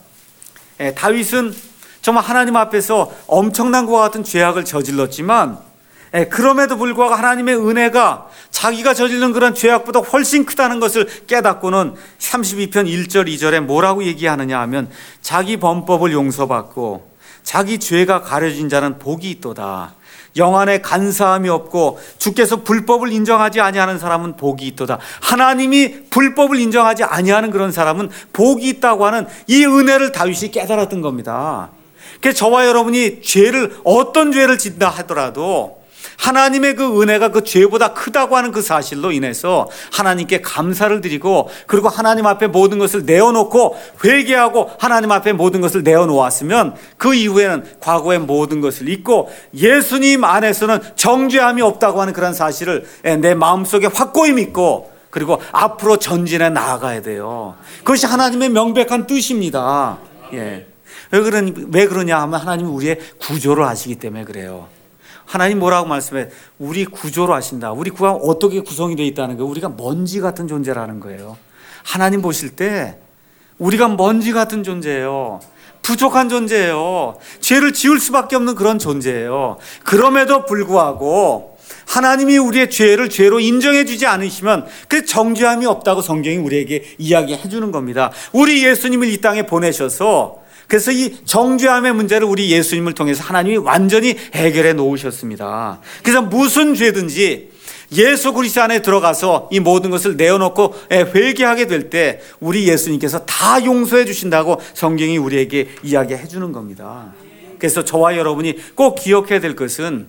다윗은 정말 하나님 앞에서 엄청난 것과 같은 죄악을 저질렀지만 그럼에도 불구하고 하나님의 은혜가 자기가 저지른 그런 죄악보다 훨씬 크다는 것을 깨닫고는 삼십이 편 일 절 이 절에 뭐라고 얘기하느냐 하면 자기 범법을 용서받고 자기 죄가 가려진 자는 복이 있도다. 영안에 간사함이 없고 주께서 불법을 인정하지 아니하는 사람은 복이 있도다. 하나님이 불법을 인정하지 아니하는 그런 사람은 복이 있다고 하는 이 은혜를 다윗이 깨달았던 겁니다. 그래서 저와 여러분이 죄를 어떤 죄를 짓다 하더라도 하나님의 그 은혜가 그 죄보다 크다고 하는 그 사실로 인해서 하나님께 감사를 드리고 그리고 하나님 앞에 모든 것을 내어놓고 회개하고 하나님 앞에 모든 것을 내어놓았으면 그 이후에는 과거의 모든 것을 잊고 예수님 안에서는 정죄함이 없다고 하는 그런 사실을 내 마음속에 확고히 믿고 그리고 앞으로 전진해 나아가야 돼요. 그것이 하나님의 명백한 뜻입니다. 예. 왜 그러니, 왜 그러냐 하면 하나님이 우리의 구조를 아시기 때문에 그래요. 하나님 뭐라고 말씀해? 우리 구조로 하신다. 우리 구가 어떻게 구성이 되어 있다는 거예요? 우리가 먼지 같은 존재라는 거예요. 하나님 보실 때 우리가 먼지 같은 존재예요. 부족한 존재예요. 죄를 지을 수밖에 없는 그런 존재예요. 그럼에도 불구하고 하나님이 우리의 죄를 죄로 인정해 주지 않으시면 그 정죄함이 없다고 성경이 우리에게 이야기해 주는 겁니다. 우리 예수님을 이 땅에 보내셔서 그래서 이 정죄함의 문제를 우리 예수님을 통해서 하나님이 완전히 해결해 놓으셨습니다. 그래서 무슨 죄든지 예수 그리스도 안에 들어가서 이 모든 것을 내어놓고 회개하게 될 때 우리 예수님께서 다 용서해 주신다고 성경이 우리에게 이야기해 주는 겁니다. 그래서 저와 여러분이 꼭 기억해야 될 것은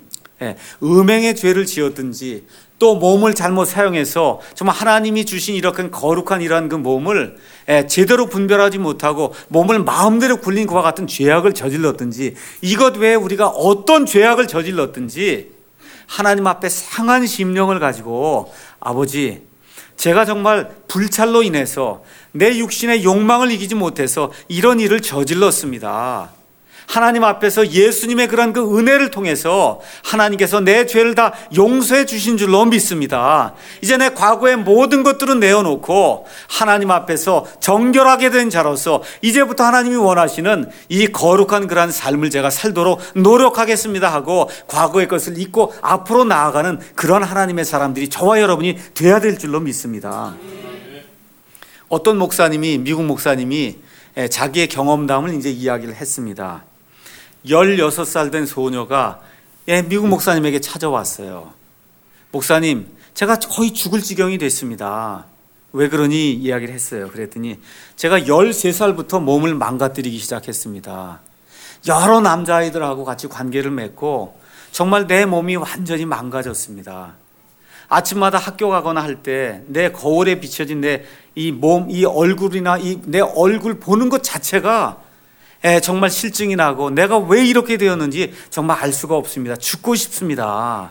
음행의 죄를 지었든지 또 몸을 잘못 사용해서 정말 하나님이 주신 이렇게 거룩한 이러한 그 몸을 제대로 분별하지 못하고 몸을 마음대로 굴린 그와 같은 죄악을 저질렀든지 이것 외에 우리가 어떤 죄악을 저질렀든지 하나님 앞에 상한 심령을 가지고 아버지 제가 정말 불찰로 인해서 내 육신의 욕망을 이기지 못해서 이런 일을 저질렀습니다. 하나님 앞에서 예수님의 그런 그 은혜를 통해서 하나님께서 내 죄를 다 용서해 주신 줄로 믿습니다. 이제 내 과거의 모든 것들은 내어놓고 하나님 앞에서 정결하게 된 자로서 이제부터 하나님이 원하시는 이 거룩한 그런 삶을 제가 살도록 노력하겠습니다 하고 과거의 것을 잊고 앞으로 나아가는 그런 하나님의 사람들이 저와 여러분이 돼야 될 줄로 믿습니다. 어떤 목사님이 미국 목사님이 자기의 경험담을 이제 이야기를 했습니다. 열여섯 살 된 소녀가 미국 목사님에게 찾아왔어요. 목사님, 제가 거의 죽을 지경이 됐습니다. 왜 그러니 이야기를 했어요. 그랬더니 제가 열세 살부터 몸을 망가뜨리기 시작했습니다. 여러 남자아이들하고 같이 관계를 맺고 정말 내 몸이 완전히 망가졌습니다. 아침마다 학교 가거나 할 때 내 거울에 비춰진 내 이 몸, 이 얼굴이나 이 내 얼굴 보는 것 자체가 정말 실증이 나고 내가 왜 이렇게 되었는지 정말 알 수가 없습니다. 죽고 싶습니다.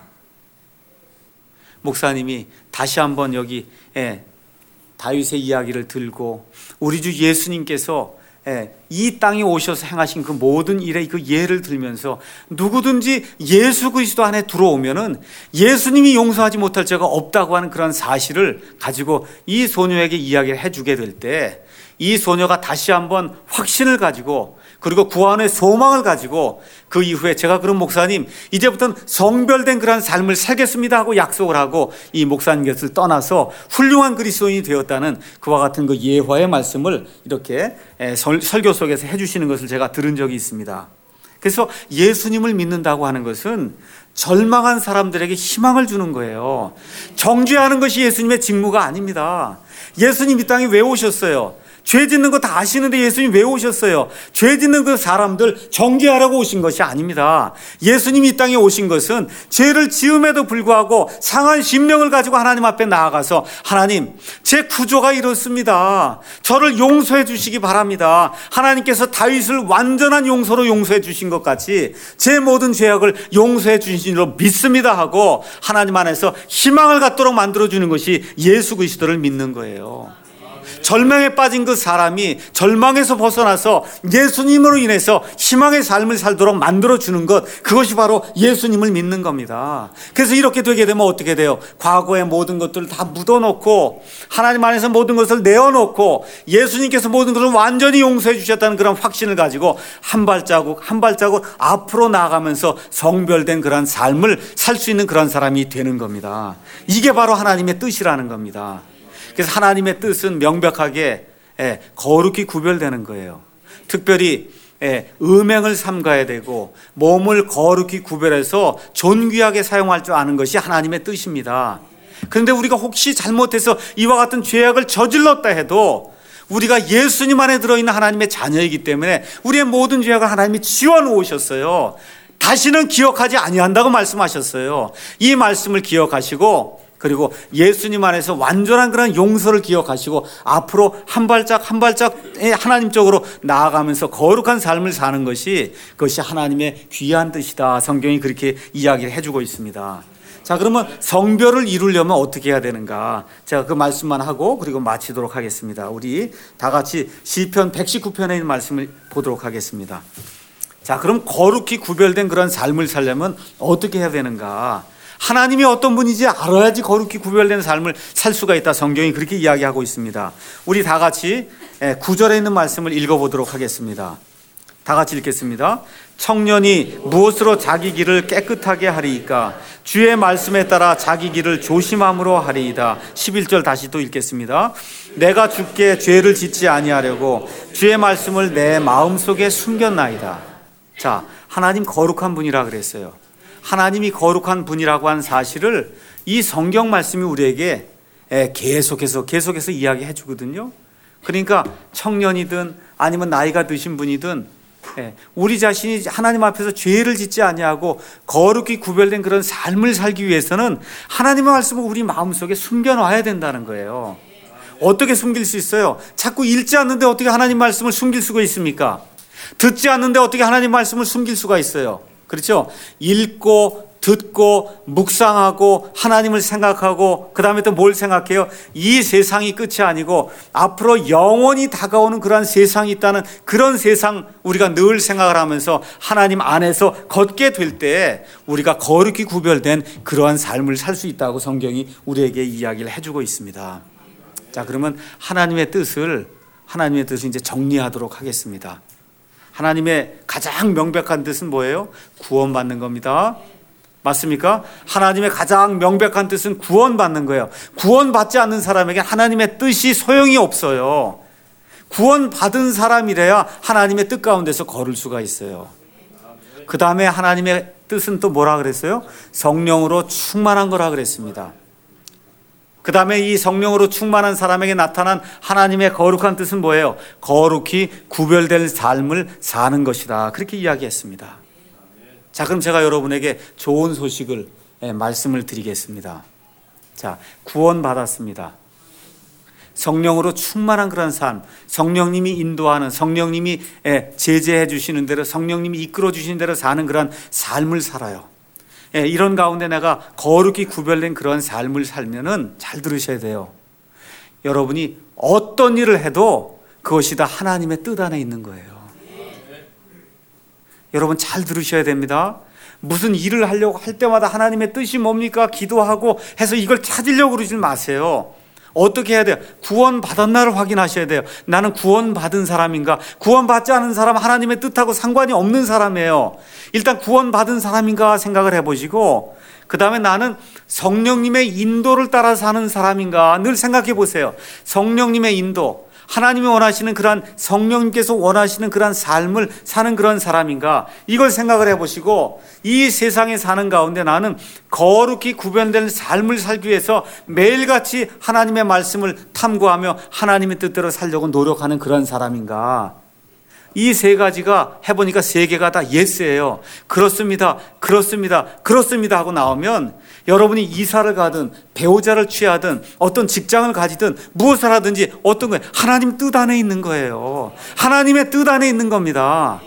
목사님이 다시 한번 여기 다윗의 이야기를 들고 우리 주 예수님께서 이 땅에 오셔서 행하신 그 모든 일의 그 예를 들면서 누구든지 예수 그리스도 안에 들어오면은 예수님이 용서하지 못할 죄가 없다고 하는 그런 사실을 가지고 이 소녀에게 이야기를 해주게 될 때 이 소녀가 다시 한번 확신을 가지고 그리고 구원의 소망을 가지고 그 이후에 제가 그런 목사님 이제부터는 성별된 그런 삶을 살겠습니다 하고 약속을 하고 이 목사님 곁을 떠나서 훌륭한 그리스도인이 되었다는 그와 같은 그 예화의 말씀을 이렇게 설교 속에서 해주시는 것을 제가 들은 적이 있습니다. 그래서 예수님을 믿는다고 하는 것은 절망한 사람들에게 희망을 주는 거예요. 정죄하는 것이 예수님의 직무가 아닙니다. 예수님 이 땅에 왜 오셨어요? 죄 짓는 거 다 아시는데 예수님 왜 오셨어요? 죄 짓는 그 사람들 정죄하라고 오신 것이 아닙니다. 예수님이 이 땅에 오신 것은 죄를 지음에도 불구하고 상한 심령을 가지고 하나님 앞에 나아가서 하나님, 제 구조가 이렇습니다. 저를 용서해 주시기 바랍니다. 하나님께서 다윗을 완전한 용서로 용서해 주신 것 같이 제 모든 죄악을 용서해 주신 줄로 믿습니다 하고 하나님 안에서 희망을 갖도록 만들어주는 것이 예수 그리스도를 믿는 거예요. 절망에 빠진 그 사람이 절망에서 벗어나서 예수님으로 인해서 희망의 삶을 살도록 만들어주는 것, 그것이 바로 예수님을 믿는 겁니다. 그래서 이렇게 되게 되면 어떻게 돼요? 과거의 모든 것들을 다 묻어놓고 하나님 안에서 모든 것을 내어놓고 예수님께서 모든 것을 완전히 용서해 주셨다는 그런 확신을 가지고 한 발자국 한 발자국 앞으로 나아가면서 성별된 그런 삶을 살 수 있는 그런 사람이 되는 겁니다. 이게 바로 하나님의 뜻이라는 겁니다. 그래서 하나님의 뜻은 명백하게 예, 거룩히 구별되는 거예요. 특별히 예, 음행을 삼가야 되고 몸을 거룩히 구별해서 존귀하게 사용할 줄 아는 것이 하나님의 뜻입니다. 그런데 우리가 혹시 잘못해서 이와 같은 죄악을 저질렀다 해도 우리가 예수님 안에 들어있는 하나님의 자녀이기 때문에 우리의 모든 죄악을 하나님이 지워놓으셨어요. 다시는 기억하지 아니한다고 말씀하셨어요. 이 말씀을 기억하시고 그리고 예수님 안에서 완전한 그런 용서를 기억하시고 앞으로 한 발짝 한 발짝 하나님 쪽으로 나아가면서 거룩한 삶을 사는 것이 그것이 하나님의 귀한 뜻이다. 성경이 그렇게 이야기를 해주고 있습니다. 자, 그러면 성별을 이루려면 어떻게 해야 되는가? 제가 그 말씀만 하고 그리고 마치도록 하겠습니다. 우리 다 같이 시편 백십구 편에 있는 말씀을 보도록 하겠습니다. 자, 그럼 거룩히 구별된 그런 삶을 살려면 어떻게 해야 되는가? 하나님이 어떤 분인지 알아야지 거룩히 구별된 삶을 살 수가 있다. 성경이 그렇게 이야기하고 있습니다. 우리 다 같이 구 절에 있는 말씀을 읽어보도록 하겠습니다. 다 같이 읽겠습니다. 청년이 무엇으로 자기 길을 깨끗하게 하리이까? 주의 말씀에 따라 자기 길을 조심함으로 하리이다. 십일 절 다시 또 읽겠습니다. 내가 주께 죄를 짓지 아니하려고 주의 말씀을 내 마음속에 숨겼나이다. 자, 하나님 거룩한 분이라 그랬어요. 하나님이 거룩한 분이라고 한 사실을 이 성경 말씀이 우리에게 계속해서 계속해서 이야기해 주거든요. 그러니까 청년이든 아니면 나이가 드신 분이든 우리 자신이 하나님 앞에서 죄를 짓지 아니하고 거룩히 구별된 그런 삶을 살기 위해서는 하나님의 말씀을 우리 마음속에 숨겨놔야 된다는 거예요. 어떻게 숨길 수 있어요? 자꾸 읽지 않는데 어떻게 하나님 말씀을 숨길 수가 있습니까? 듣지 않는데 어떻게 하나님 말씀을 숨길 수가 있어요? 그렇죠? 읽고 듣고 묵상하고 하나님을 생각하고 그 다음에 또 뭘 생각해요? 이 세상이 끝이 아니고 앞으로 영원히 다가오는 그러한 세상이 있다는 그런 세상 우리가 늘 생각을 하면서 하나님 안에서 걷게 될 때 우리가 거룩히 구별된 그러한 삶을 살 수 있다고 성경이 우리에게 이야기를 해주고 있습니다. 자, 그러면 하나님의 뜻을 하나님의 뜻을 이제 정리하도록 하겠습니다. 하나님의 가장 명백한 뜻은 뭐예요? 구원받는 겁니다. 맞습니까? 하나님의 가장 명백한 뜻은 구원받는 거예요. 구원받지 않는 사람에게 하나님의 뜻이 소용이 없어요. 구원받은 사람이래야 하나님의 뜻 가운데서 걸을 수가 있어요. 그 다음에 하나님의 뜻은 또 뭐라 그랬어요? 성령으로 충만한 거라 그랬습니다. 그 다음에 이 성령으로 충만한 사람에게 나타난 하나님의 거룩한 뜻은 뭐예요? 거룩히 구별된 삶을 사는 것이다. 그렇게 이야기했습니다. 자, 그럼 제가 여러분에게 좋은 소식을 말씀을 드리겠습니다. 자, 구원받았습니다. 성령으로 충만한 그런 삶, 성령님이 인도하는, 성령님이 제재해 주시는 대로, 성령님이 이끌어 주시는 대로 사는 그런 삶을 살아요. 예, 이런 가운데 내가 거룩히 구별된 그런 삶을 살면은 잘 들으셔야 돼요. 여러분이 어떤 일을 해도 그것이 다 하나님의 뜻 안에 있는 거예요. 여러분 잘 들으셔야 됩니다. 무슨 일을 하려고 할 때마다 하나님의 뜻이 뭡니까? 기도하고 해서 이걸 찾으려고 그러지 마세요. 어떻게 해야 돼요? 구원받았나를 확인하셔야 돼요. 나는 구원받은 사람인가? 구원받지 않은 사람 하나님의 뜻하고 상관이 없는 사람이에요. 일단 구원받은 사람인가 생각을 해보시고 그 다음에 나는 성령님의 인도를 따라 사는 사람인가 늘 생각해 보세요. 성령님의 인도, 하나님이 원하시는 그러한 성령님께서 원하시는 그러한 삶을 사는 그런 사람인가? 이걸 생각을 해보시고 이 세상에 사는 가운데 나는 거룩히 구별된 삶을 살기 위해서 매일같이 하나님의 말씀을 탐구하며 하나님의 뜻대로 살려고 노력하는 그런 사람인가? 이 세 가지가 해보니까 세 개가 다 예스예요. 그렇습니다. 그렇습니다. 그렇습니다 하고 나오면 여러분이 이사를 가든 배우자를 취하든 어떤 직장을 가지든 무엇을 하든지 어떤 거예요? 하나님 뜻 안에 있는 거예요. 하나님의 뜻 안에 있는 겁니다.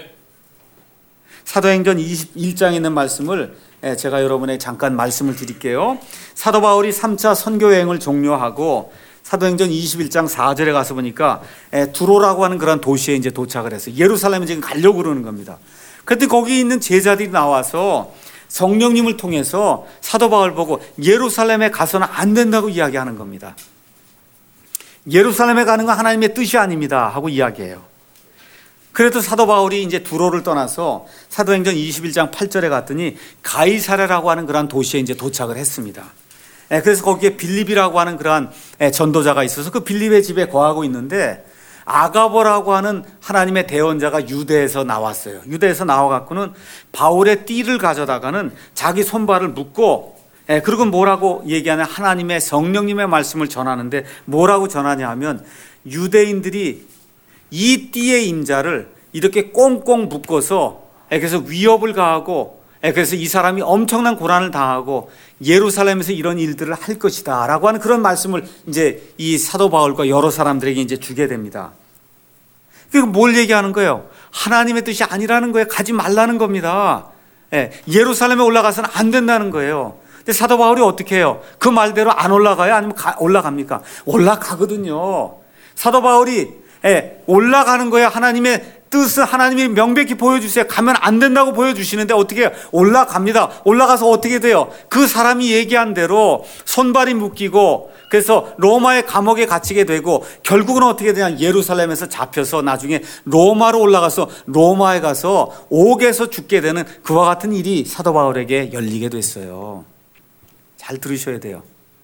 사도행전 이십일 장에 있는 말씀을 제가 여러분에게 잠깐 말씀을 드릴게요. 사도 바울이 삼 차 선교 여행을 종료하고 사도행전 이십일 장 사 절에 가서 보니까 두로라고 하는 그런 도시에 이제 도착을 했어요. 예루살렘에 지금 가려고 그러는 겁니다. 그런데 거기 있는 제자들이 나와서 성령님을 통해서 사도 바울 보고 예루살렘에 가서는 안 된다고 이야기하는 겁니다. 예루살렘에 가는 건 하나님의 뜻이 아닙니다 하고 이야기해요. 그래도 사도 바울이 이제 두로를 떠나서 사도행전 이십일 장 팔 절에 갔더니 가이사랴라고 하는 그런 도시에 이제 도착을 했습니다. 그래서 거기에 빌립이라고 하는 그러한 전도자가 있어서 그 빌립의 집에 거하고 있는데 아가보라고 하는 하나님의 대언자가 유대에서 나왔어요. 유대에서 나와갖고는 바울의 띠를 가져다가는 자기 손발을 묶고 그리고 뭐라고 얘기하냐, 하나님의 성령님의 말씀을 전하는데 뭐라고 전하냐 하면 유대인들이 이 띠의 임자를 이렇게 꽁꽁 묶어서 그래서 위협을 가하고 그래서 이 사람이 엄청난 고난을 당하고 예루살렘에서 이런 일들을 할 것이다 라고 하는 그런 말씀을 이제 이 사도 바울과 여러 사람들에게 이제 주게 됩니다. 그러니까 뭘 얘기하는 거예요? 하나님의 뜻이 아니라는 거예요. 가지 말라는 겁니다. 예, 예루살렘에 올라가서는 안 된다는 거예요. 근데 사도 바울이 어떻게 해요? 그 말대로 안 올라가요? 아니면 가, 올라갑니까? 올라가거든요. 사도 바울이 예, 올라가는 거예요. 하나님의 뜻은 하나님이 명백히 보여주세요. 가면 안 된다고 보여주시는데 어떻게 해요? 올라갑니다. 올라가서 어떻게 돼요? 그 사람이 얘기한 대로 손발이 묶이고 그래서 로마의 감옥에 갇히게 되고 결국은 어떻게 되냐, 예루살렘에서 잡혀서 나중에 로마로 올라가서 로마에 가서 옥에서 죽게 되는 그와 같은 일이 사도 바울에게 열리게 됐어요. 잘 들으셔야 돼요.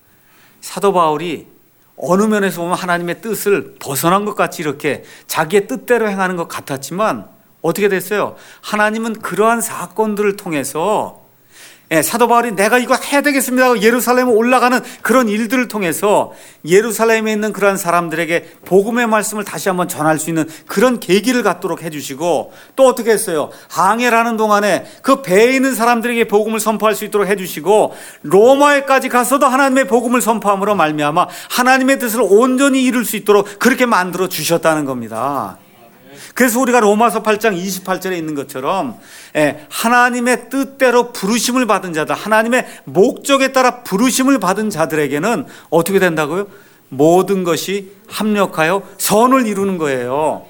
사도 바울이 어느 면에서 보면 하나님의 뜻을 벗어난 것 같이 이렇게 자기의 뜻대로 행하는 것 같았지만 어떻게 됐어요? 하나님은 그러한 사건들을 통해서 예, 사도 바울이 내가 이거 해야 되겠습니다 하고 예루살렘에 올라가는 그런 일들을 통해서 예루살렘에 있는 그러한 사람들에게 복음의 말씀을 다시 한번 전할 수 있는 그런 계기를 갖도록 해주시고 또 어떻게 했어요? 항해라는 동안에 그 배에 있는 사람들에게 복음을 선포할 수 있도록 해주시고 로마에까지 가서도 하나님의 복음을 선포함으로 말미암아 하나님의 뜻을 온전히 이룰 수 있도록 그렇게 만들어 주셨다는 겁니다. 그래서 우리가 로마서 팔 장 이십팔 절에 있는 것처럼 하나님의 뜻대로 부르심을 받은 자들, 하나님의 목적에 따라 부르심을 받은 자들에게는 어떻게 된다고요? 모든 것이 합력하여 선을 이루는 거예요.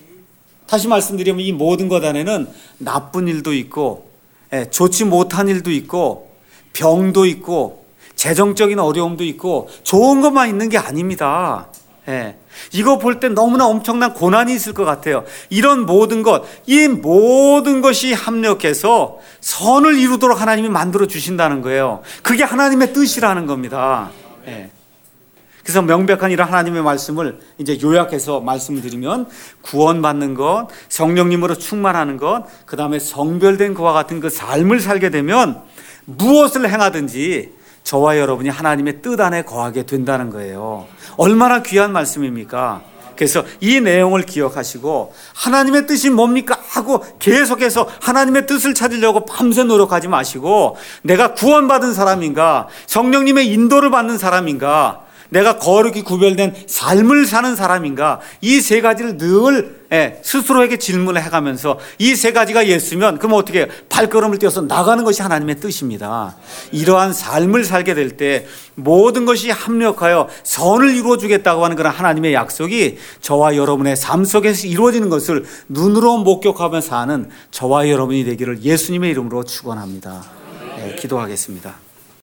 다시 말씀드리면 이 모든 것 안에는 나쁜 일도 있고 좋지 못한 일도 있고 병도 있고 재정적인 어려움도 있고 좋은 것만 있는 게 아닙니다. 예. 이거 볼 때 너무나 엄청난 고난이 있을 것 같아요. 이런 모든 것, 이 모든 것이 합력해서 선을 이루도록 하나님이 만들어 주신다는 거예요. 그게 하나님의 뜻이라는 겁니다. 예. 그래서 명백한 이런 하나님의 말씀을 이제 요약해서 말씀을 드리면 구원받는 것, 성령님으로 충만하는 것, 그 다음에 성별된 그와 같은 그 삶을 살게 되면 무엇을 행하든지 저와 여러분이 하나님의 뜻 안에 거하게 된다는 거예요. 얼마나 귀한 말씀입니까? 그래서 이 내용을 기억하시고 하나님의 뜻이 뭡니까 하고 계속해서 하나님의 뜻을 찾으려고 밤새 노력하지 마시고 내가 구원받은 사람인가, 성령님의 인도를 받는 사람인가, 내가 거룩히 구별된 삶을 사는 사람인가, 이 세 가지를 늘 스스로에게 질문을 해가면서 이 세 가지가 예수면 그럼 어떻게 해요? 발걸음을 띄어서 나가는 것이 하나님의 뜻입니다. 이러한 삶을 살게 될 때 모든 것이 합력하여 선을 이루어주겠다고 하는 그런 하나님의 약속이 저와 여러분의 삶 속에서 이루어지는 것을 눈으로 목격하며 사는 저와 여러분이 되기를 예수님의 이름으로 축원합니다. 네, 기도하겠습니다.